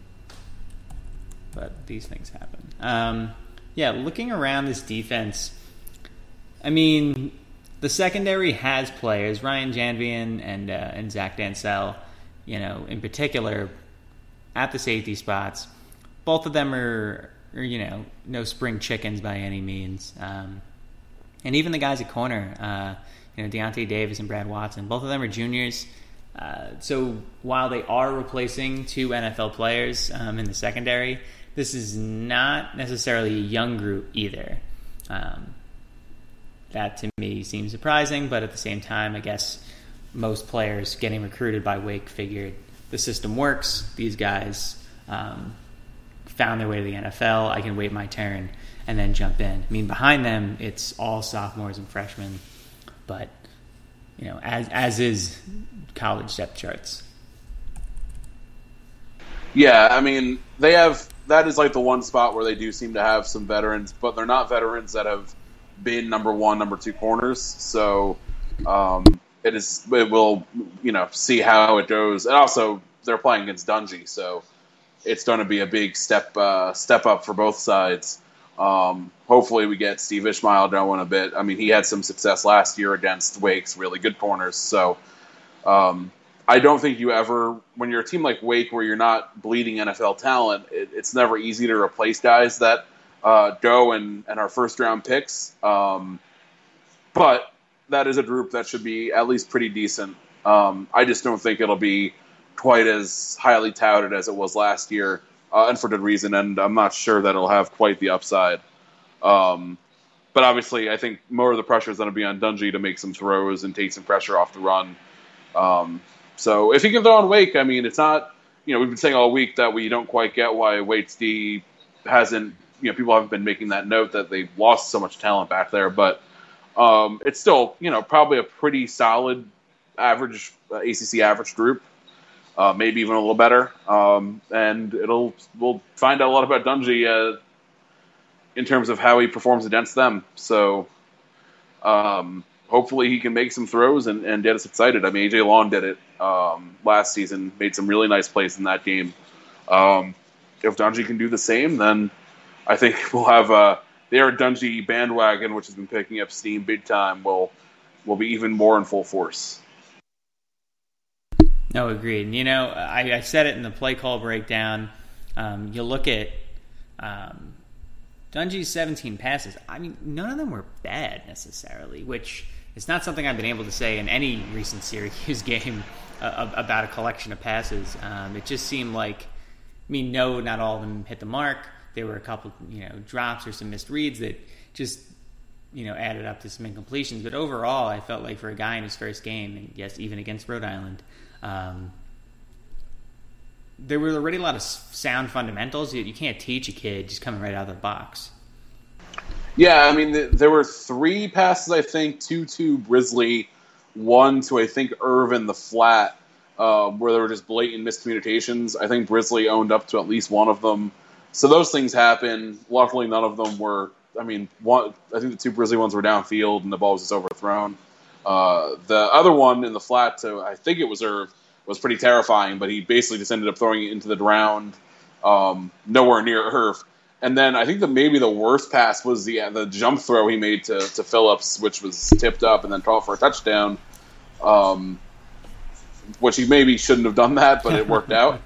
But these things happen. Looking around this defense, I mean, the secondary has players, Ryan Janvian and Zach Dansell, in particular, at the safety spots. Both of them are no spring chickens by any means. And even the guys at corner, Deontay Davis and Brad Watson, both of them are juniors. So while they are replacing 2 NFL players in the secondary, this is not necessarily a young group either. That to me seems surprising, but at the same time, I guess most players getting recruited by Wake figured the system works. These guys found their way to the NFL. I can wait my turn and then jump in. I mean, behind them, it's all sophomores and freshmen, but as is college depth charts. Yeah, I mean, they have that is like the one spot where they do seem to have some veterans, but they're not veterans that have been number one, number two corners. So it will see how it goes, and also they're playing against Dungey, so it's going to be a big step up for both sides. Hopefully, we get Steve Ishmael going a bit. I mean, he had some success last year against Wake's really good corners, so. I don't think you ever, when you're a team like Wake where you're not bleeding NFL talent, it's never easy to replace guys that go and are first-round picks. But that is a group that should be at least pretty decent. I just don't think it'll be quite as highly touted as it was last year, and for good reason, and I'm not sure that it'll have quite the upside. But obviously, I think more of the pressure is going to be on Dungey to make some throws and take some pressure off the run. So if he can throw on Wake, I mean, it's not, we've been saying all week that we don't quite get why Wake's D hasn't, people haven't been making that note that they've lost so much talent back there, but it's still, probably a pretty solid average, ACC average group, maybe even a little better. And we'll find out a lot about Dungey in terms of how he performs against them. So, hopefully he can make some throws and get us excited. I mean, A.J. Long did it last season, made some really nice plays in that game. If Dungey can do the same, then I think we'll have the Eric Dungey bandwagon, which has been picking up steam big time, will be even more in full force. No, agreed. I said it in the play call breakdown. You look at Dungey's 17 passes. I mean, none of them were bad necessarily, which is not something I've been able to say in any recent Syracuse game about a collection of passes. It just seemed like, no, not all of them hit the mark. There were a couple, drops or some missed reads that just, added up to some incompletions. But overall, I felt like for a guy in his first game, and yes, even against Rhode Island, there were already a lot of sound fundamentals. You can't teach a kid just coming right out of the box. Yeah, I mean, there were 3 passes, I think, 2 to Brisley, 1 to, I think, Irvin the flat, where there were just blatant miscommunications. I think Brisley owned up to at least one of them. So those things happen. Luckily, none of them were, I think the 2 Brisley ones were downfield and the ball was just overthrown. The other one in the flat to, I think it was Irv, was pretty terrifying, but he basically just ended up throwing it into the ground, nowhere near Irv. And then I think maybe the worst pass was the jump throw he made to Phillips, which was tipped up and then called for a touchdown, which he maybe shouldn't have done that, but it worked out.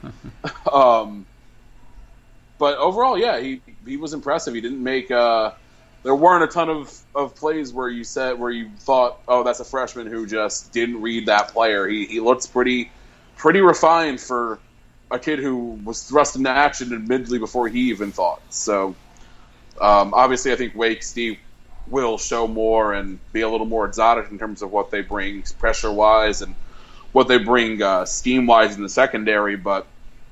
But overall, yeah, he was impressive. He didn't make there weren't a ton of plays where you thought, oh, that's a freshman who just didn't read that player. He looks pretty refined for a kid who was thrust into action admittedly before he even thought. So, obviously, I think Wake Steve will show more and be a little more exotic in terms of what they bring pressure-wise and what they bring scheme-wise in the secondary. But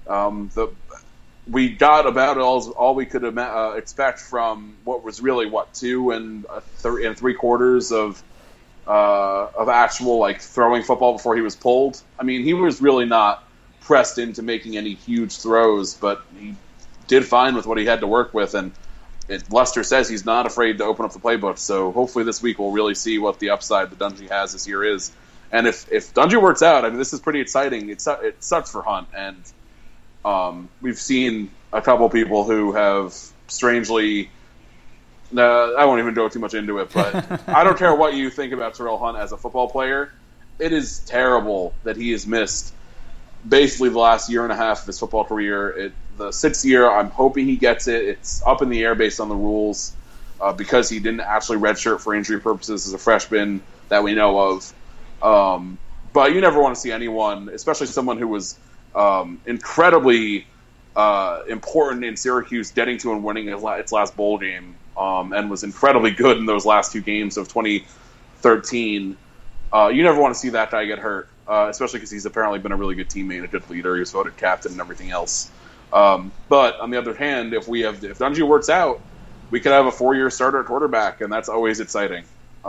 we got about all we could expect from what was really 2 and 3 quarters of actual throwing football before he was pulled. I mean, he was really not pressed into making any huge throws, but he did fine with what he had to work with. And Lester says he's not afraid to open up the playbook. So hopefully this week we'll really see what the upside that Dungey has this year is. And if Dungey works out, I mean, this is pretty exciting. It sucks for Hunt, and we've seen a couple people who have strangely. I won't even go too much into it, but I don't care what you think about Terrell Hunt as a football player. It is terrible that he has missed basically the last year and a half of his football career. The 6th year, I'm hoping he gets it. It's up in the air based on the rules because he didn't actually redshirt for injury purposes as a freshman that we know of. But you never want to see anyone, especially someone who was incredibly important in Syracuse, getting to and winning its last bowl game, and was incredibly good in those last 2 games of 2013. You never want to see that guy get hurt, especially because he's apparently been a really good teammate, a good leader. He was voted captain and everything else. But on the other hand, if Dungey works out, we could have a 4-year starter at quarterback, and that's always exciting.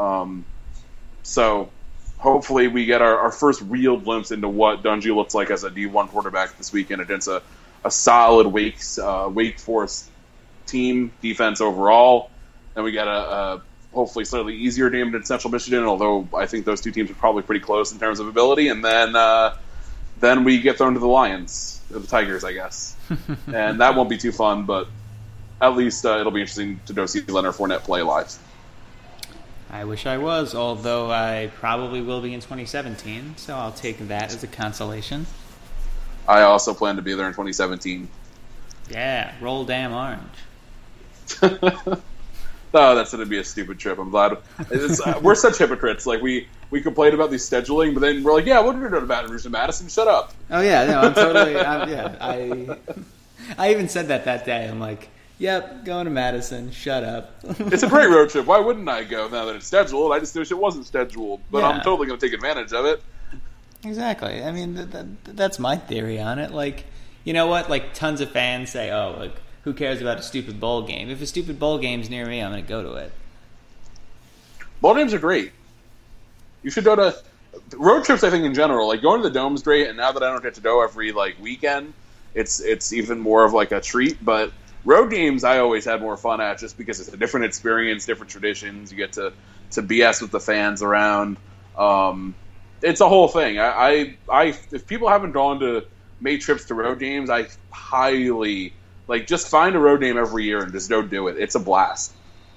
So hopefully we get our first real glimpse into what Dungey looks like as a D1 quarterback this weekend against a a solid Wake Forest team, defense overall. Then we got a hopefully slightly easier game than Central Michigan, although I think those two teams are probably pretty close in terms of ability. And then we get thrown to the Lions, or the Tigers, I guess. And that won't be too fun, but at least it'll be interesting to go see Leonard Fournette play live. I wish I was, although I probably will be in 2017, so I'll take that as a consolation. I also plan to be there in 2017. Yeah, roll damn orange. Oh, that's going to be a stupid trip. I'm glad. We're such hypocrites. Like, we complain about the scheduling, but then we're like, yeah, we're going to go to Baton Rouge and Madison. Shut up. Oh, yeah, no, I'm totally... I even said that day. I'm like, yep, going to Madison. Shut up. It's a great road trip. Why wouldn't I go now that it's scheduled? I just wish it wasn't scheduled. But yeah. I'm totally going to take advantage of it. Exactly. I mean, that's my theory on it. Like, you know what? Like, tons of fans say, oh, like, who cares about a stupid bowl game? If a stupid bowl game's near me, I'm going to go to it. Bowl games are great. You should go to road trips. I think in general, like going to the Dome's great. And now that I don't get to go every like weekend, it's even more of like a treat. But road games, I always had more fun at just because it's a different experience, different traditions. You get to BS with the fans around. It's a whole thing. I if people haven't gone to made trips to road games, I highly. Like, just find a road game every year and just go do it. It's a blast.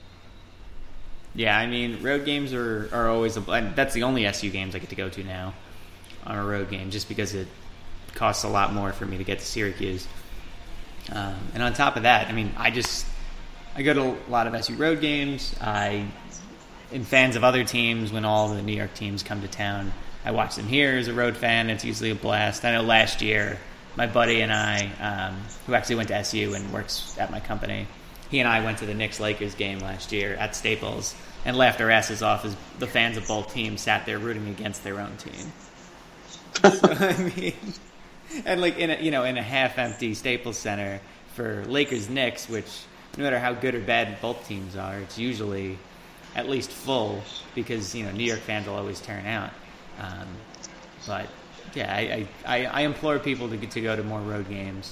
Yeah, I mean, road games are always that's the only SU games I get to go to now on a road game, just because it costs a lot more for me to get to Syracuse. And on top of that, I mean, I go to a lot of SU road games. I'm fans of other teams when all the New York teams come to town. I watch them here as a road fan. It's usually a blast. I know last year, my buddy and I, who actually went to SU and works at my company, he and I went to the Knicks-Lakers game last year at Staples and laughed our asses off as the fans of both teams sat there rooting against their own team. So, I mean, and like in a half-empty Staples Center for Lakers-Knicks, which no matter how good or bad both teams are, it's usually at least full because New York fans will always turn out. But yeah, I implore people to go to more road games.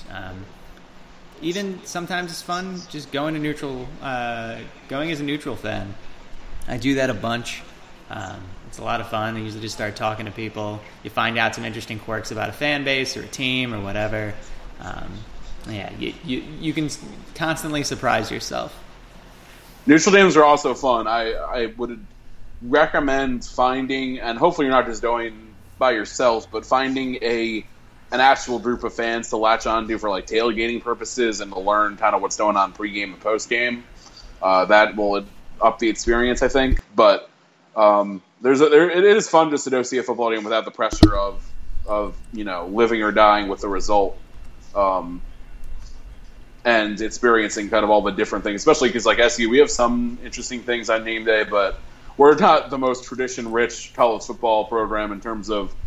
Even sometimes it's fun just going as a neutral fan. I do that a bunch. It's a lot of fun. I usually just start talking to people. You find out some interesting quirks about a fan base or a team or whatever. Yeah, you can constantly surprise yourself. Neutral games are also fun. I would recommend finding, and hopefully you're not just going by yourselves, but finding an actual group of fans to latch onto for like tailgating purposes and to learn kind of what's going on pregame and postgame. That will up the experience, I think. But it is fun just to go see a football game without the pressure of living or dying with the result, and experiencing kind of all the different things. Especially because like SU, we have some interesting things on game day, but we're not the most tradition-rich college football program in terms of,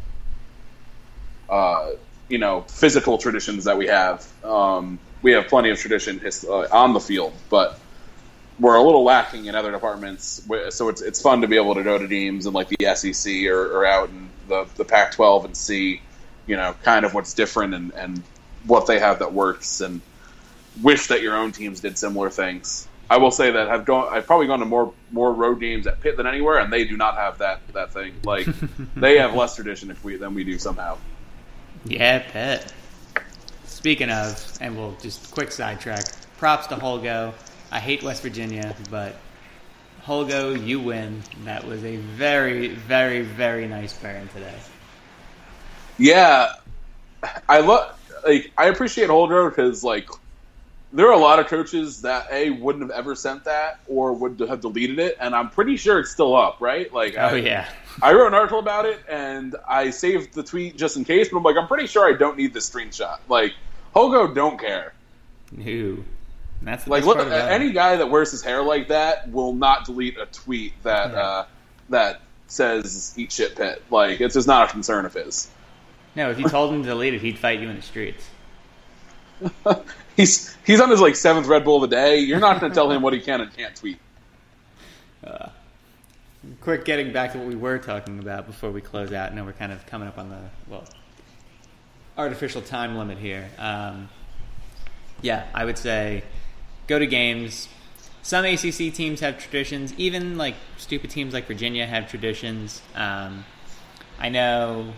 physical traditions that we have. We have plenty of tradition on the field, but we're a little lacking in other departments. So it's fun to be able to go to games in like the SEC or out in the Pac-12 and see, kind of what's different and what they have that works, and wish that your own teams did similar things. I will say that I've probably gone to more road games at Pitt than anywhere, and they do not have that thing. Like they have less tradition than we do somehow. Yeah, Pitt. Speaking of, and we'll just quick sidetrack. Props to Holgo. I hate West Virginia, but Holgo, you win. That was a very, very, very nice burn today. Yeah, I appreciate Holgo because there are a lot of coaches that wouldn't have ever sent that or would have deleted it, and I'm pretty sure it's still up, right? Yeah. I wrote an article about it, and I saved the tweet just in case, but I'm pretty sure I don't need the screenshot. Holgo don't care. No. That's the look, any guy that wears his hair like that will not delete a tweet that that says "eat shit, Pitt." It's just not a concern of his. No, if you told him to delete it, he'd fight you in the streets. He's on his 7th Red Bull of the day. You're not going to tell him what he can and can't tweet. Quick, getting back to what we were talking about before we close out. I know we're kind of coming up on the artificial time limit here. Yeah, I would say go to games. Some ACC teams have traditions. Even like stupid teams like Virginia have traditions. I know,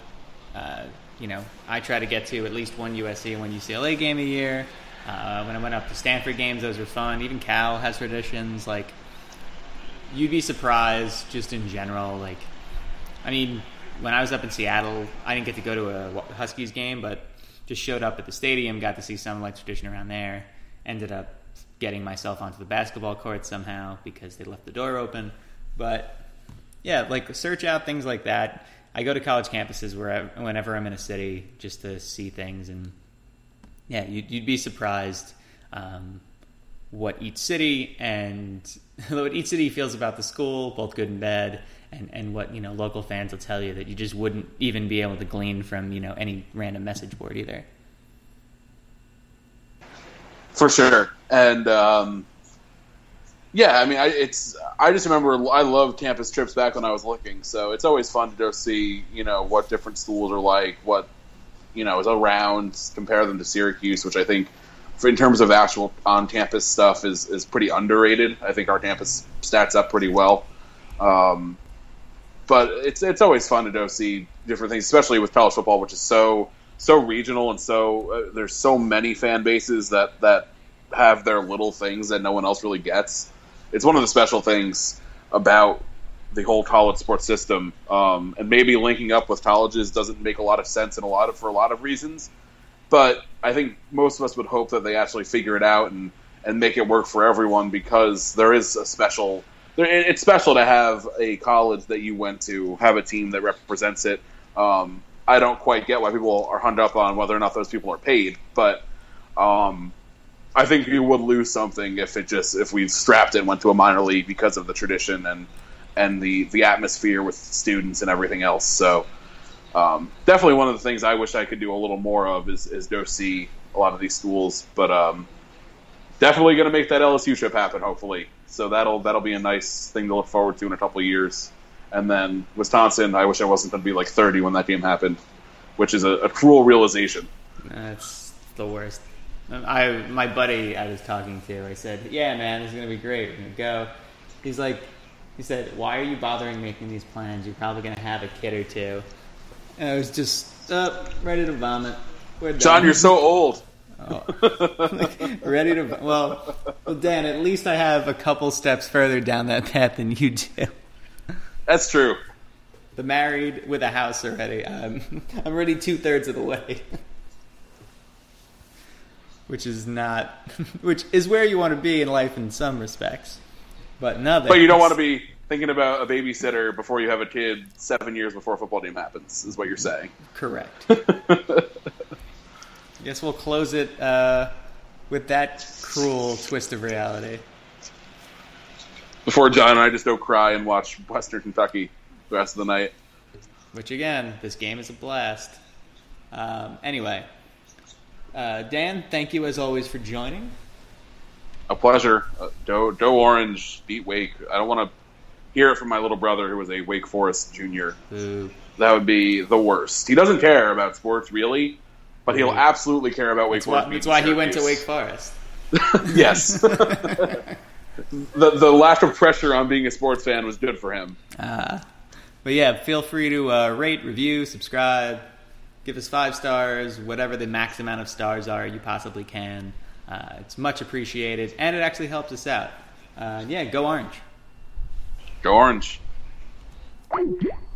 I try to get to at least one USC and one UCLA game a year. When I went up to Stanford games, those were fun. Even Cal has traditions. Like, you'd be surprised just in general. Like, I mean, when I was up in Seattle, I didn't get to go to a Huskies game, but just showed up at the stadium, got to see some like tradition around there. Ended up getting myself onto the basketball court somehow because they left the door open. But yeah, like search out things like that. I go to college campuses whenever I'm in a city just to see things, and yeah, you'd be surprised what each city feels about the school, both good and bad, and what local fans will tell you that you just wouldn't even be able to glean from any random message board either. For sure, and yeah, I mean, I just remember I loved campus trips back when I was looking, so it's always fun to go see what different schools are like, what is around, compare them to Syracuse, which I think, in terms of actual on-campus stuff, is pretty underrated. I think our campus stats up pretty well, but it's always fun to go see different things, especially with college football, which is so regional, and so there's so many fan bases that have their little things that no one else really gets. It's one of the special things about the whole college sports system, and maybe linking up with colleges doesn't make a lot of sense for a lot of reasons. But I think most of us would hope that they actually figure it out and make it work for everyone, because there is it's special to have a college that you went to have a team that represents it. I don't quite get why people are hung up on whether or not those people are paid, but I think you would lose something if we strapped it and went to a minor league because of the tradition and the atmosphere with students and everything else. So definitely one of the things I wish I could do a little more of is go see a lot of these schools, but definitely going to make that LSU trip happen, hopefully. So that'll be a nice thing to look forward to in a couple of years. And then Wisconsin, I wish I wasn't going to be like 30 when that game happened, which is a cruel realization. That's the worst. My buddy I was talking to, I said, yeah, man, this is going to be great. We're going to go. He said, why are you bothering making these plans? You're probably going to have a kid or two. And I was just ready to vomit. John, you're so old. Oh. Ready to... Well, Dan, at least I have a couple steps further down that path than you do. That's true. The married with a house already. I'm already 2/3 of the way. Which is where you want to be in life in some respects. But in others... But you don't want to be thinking about a babysitter before you have a kid 7 years before a football game happens, is what you're saying. Correct. Guess we'll close it with that cruel twist of reality. Before John and I just go cry and watch Western Kentucky the rest of the night. Which, again, this game is a blast. Anyway, Dan, thank you as always for joining. A pleasure. Go Orange, beat Wake. I don't want to hear it from my little brother who was a Wake Forest junior. Ooh. That would be the worst. He doesn't care about sports, really, but he'll absolutely care about Wake Forest. That's why he went to Wake Forest. Yes. The lack of pressure on being a sports fan was good for him. But yeah, feel free to rate, review, subscribe, give us 5 stars, whatever the max amount of stars are you possibly can. It's much appreciated, and it actually helps us out. Yeah, go Orange. Go Orange.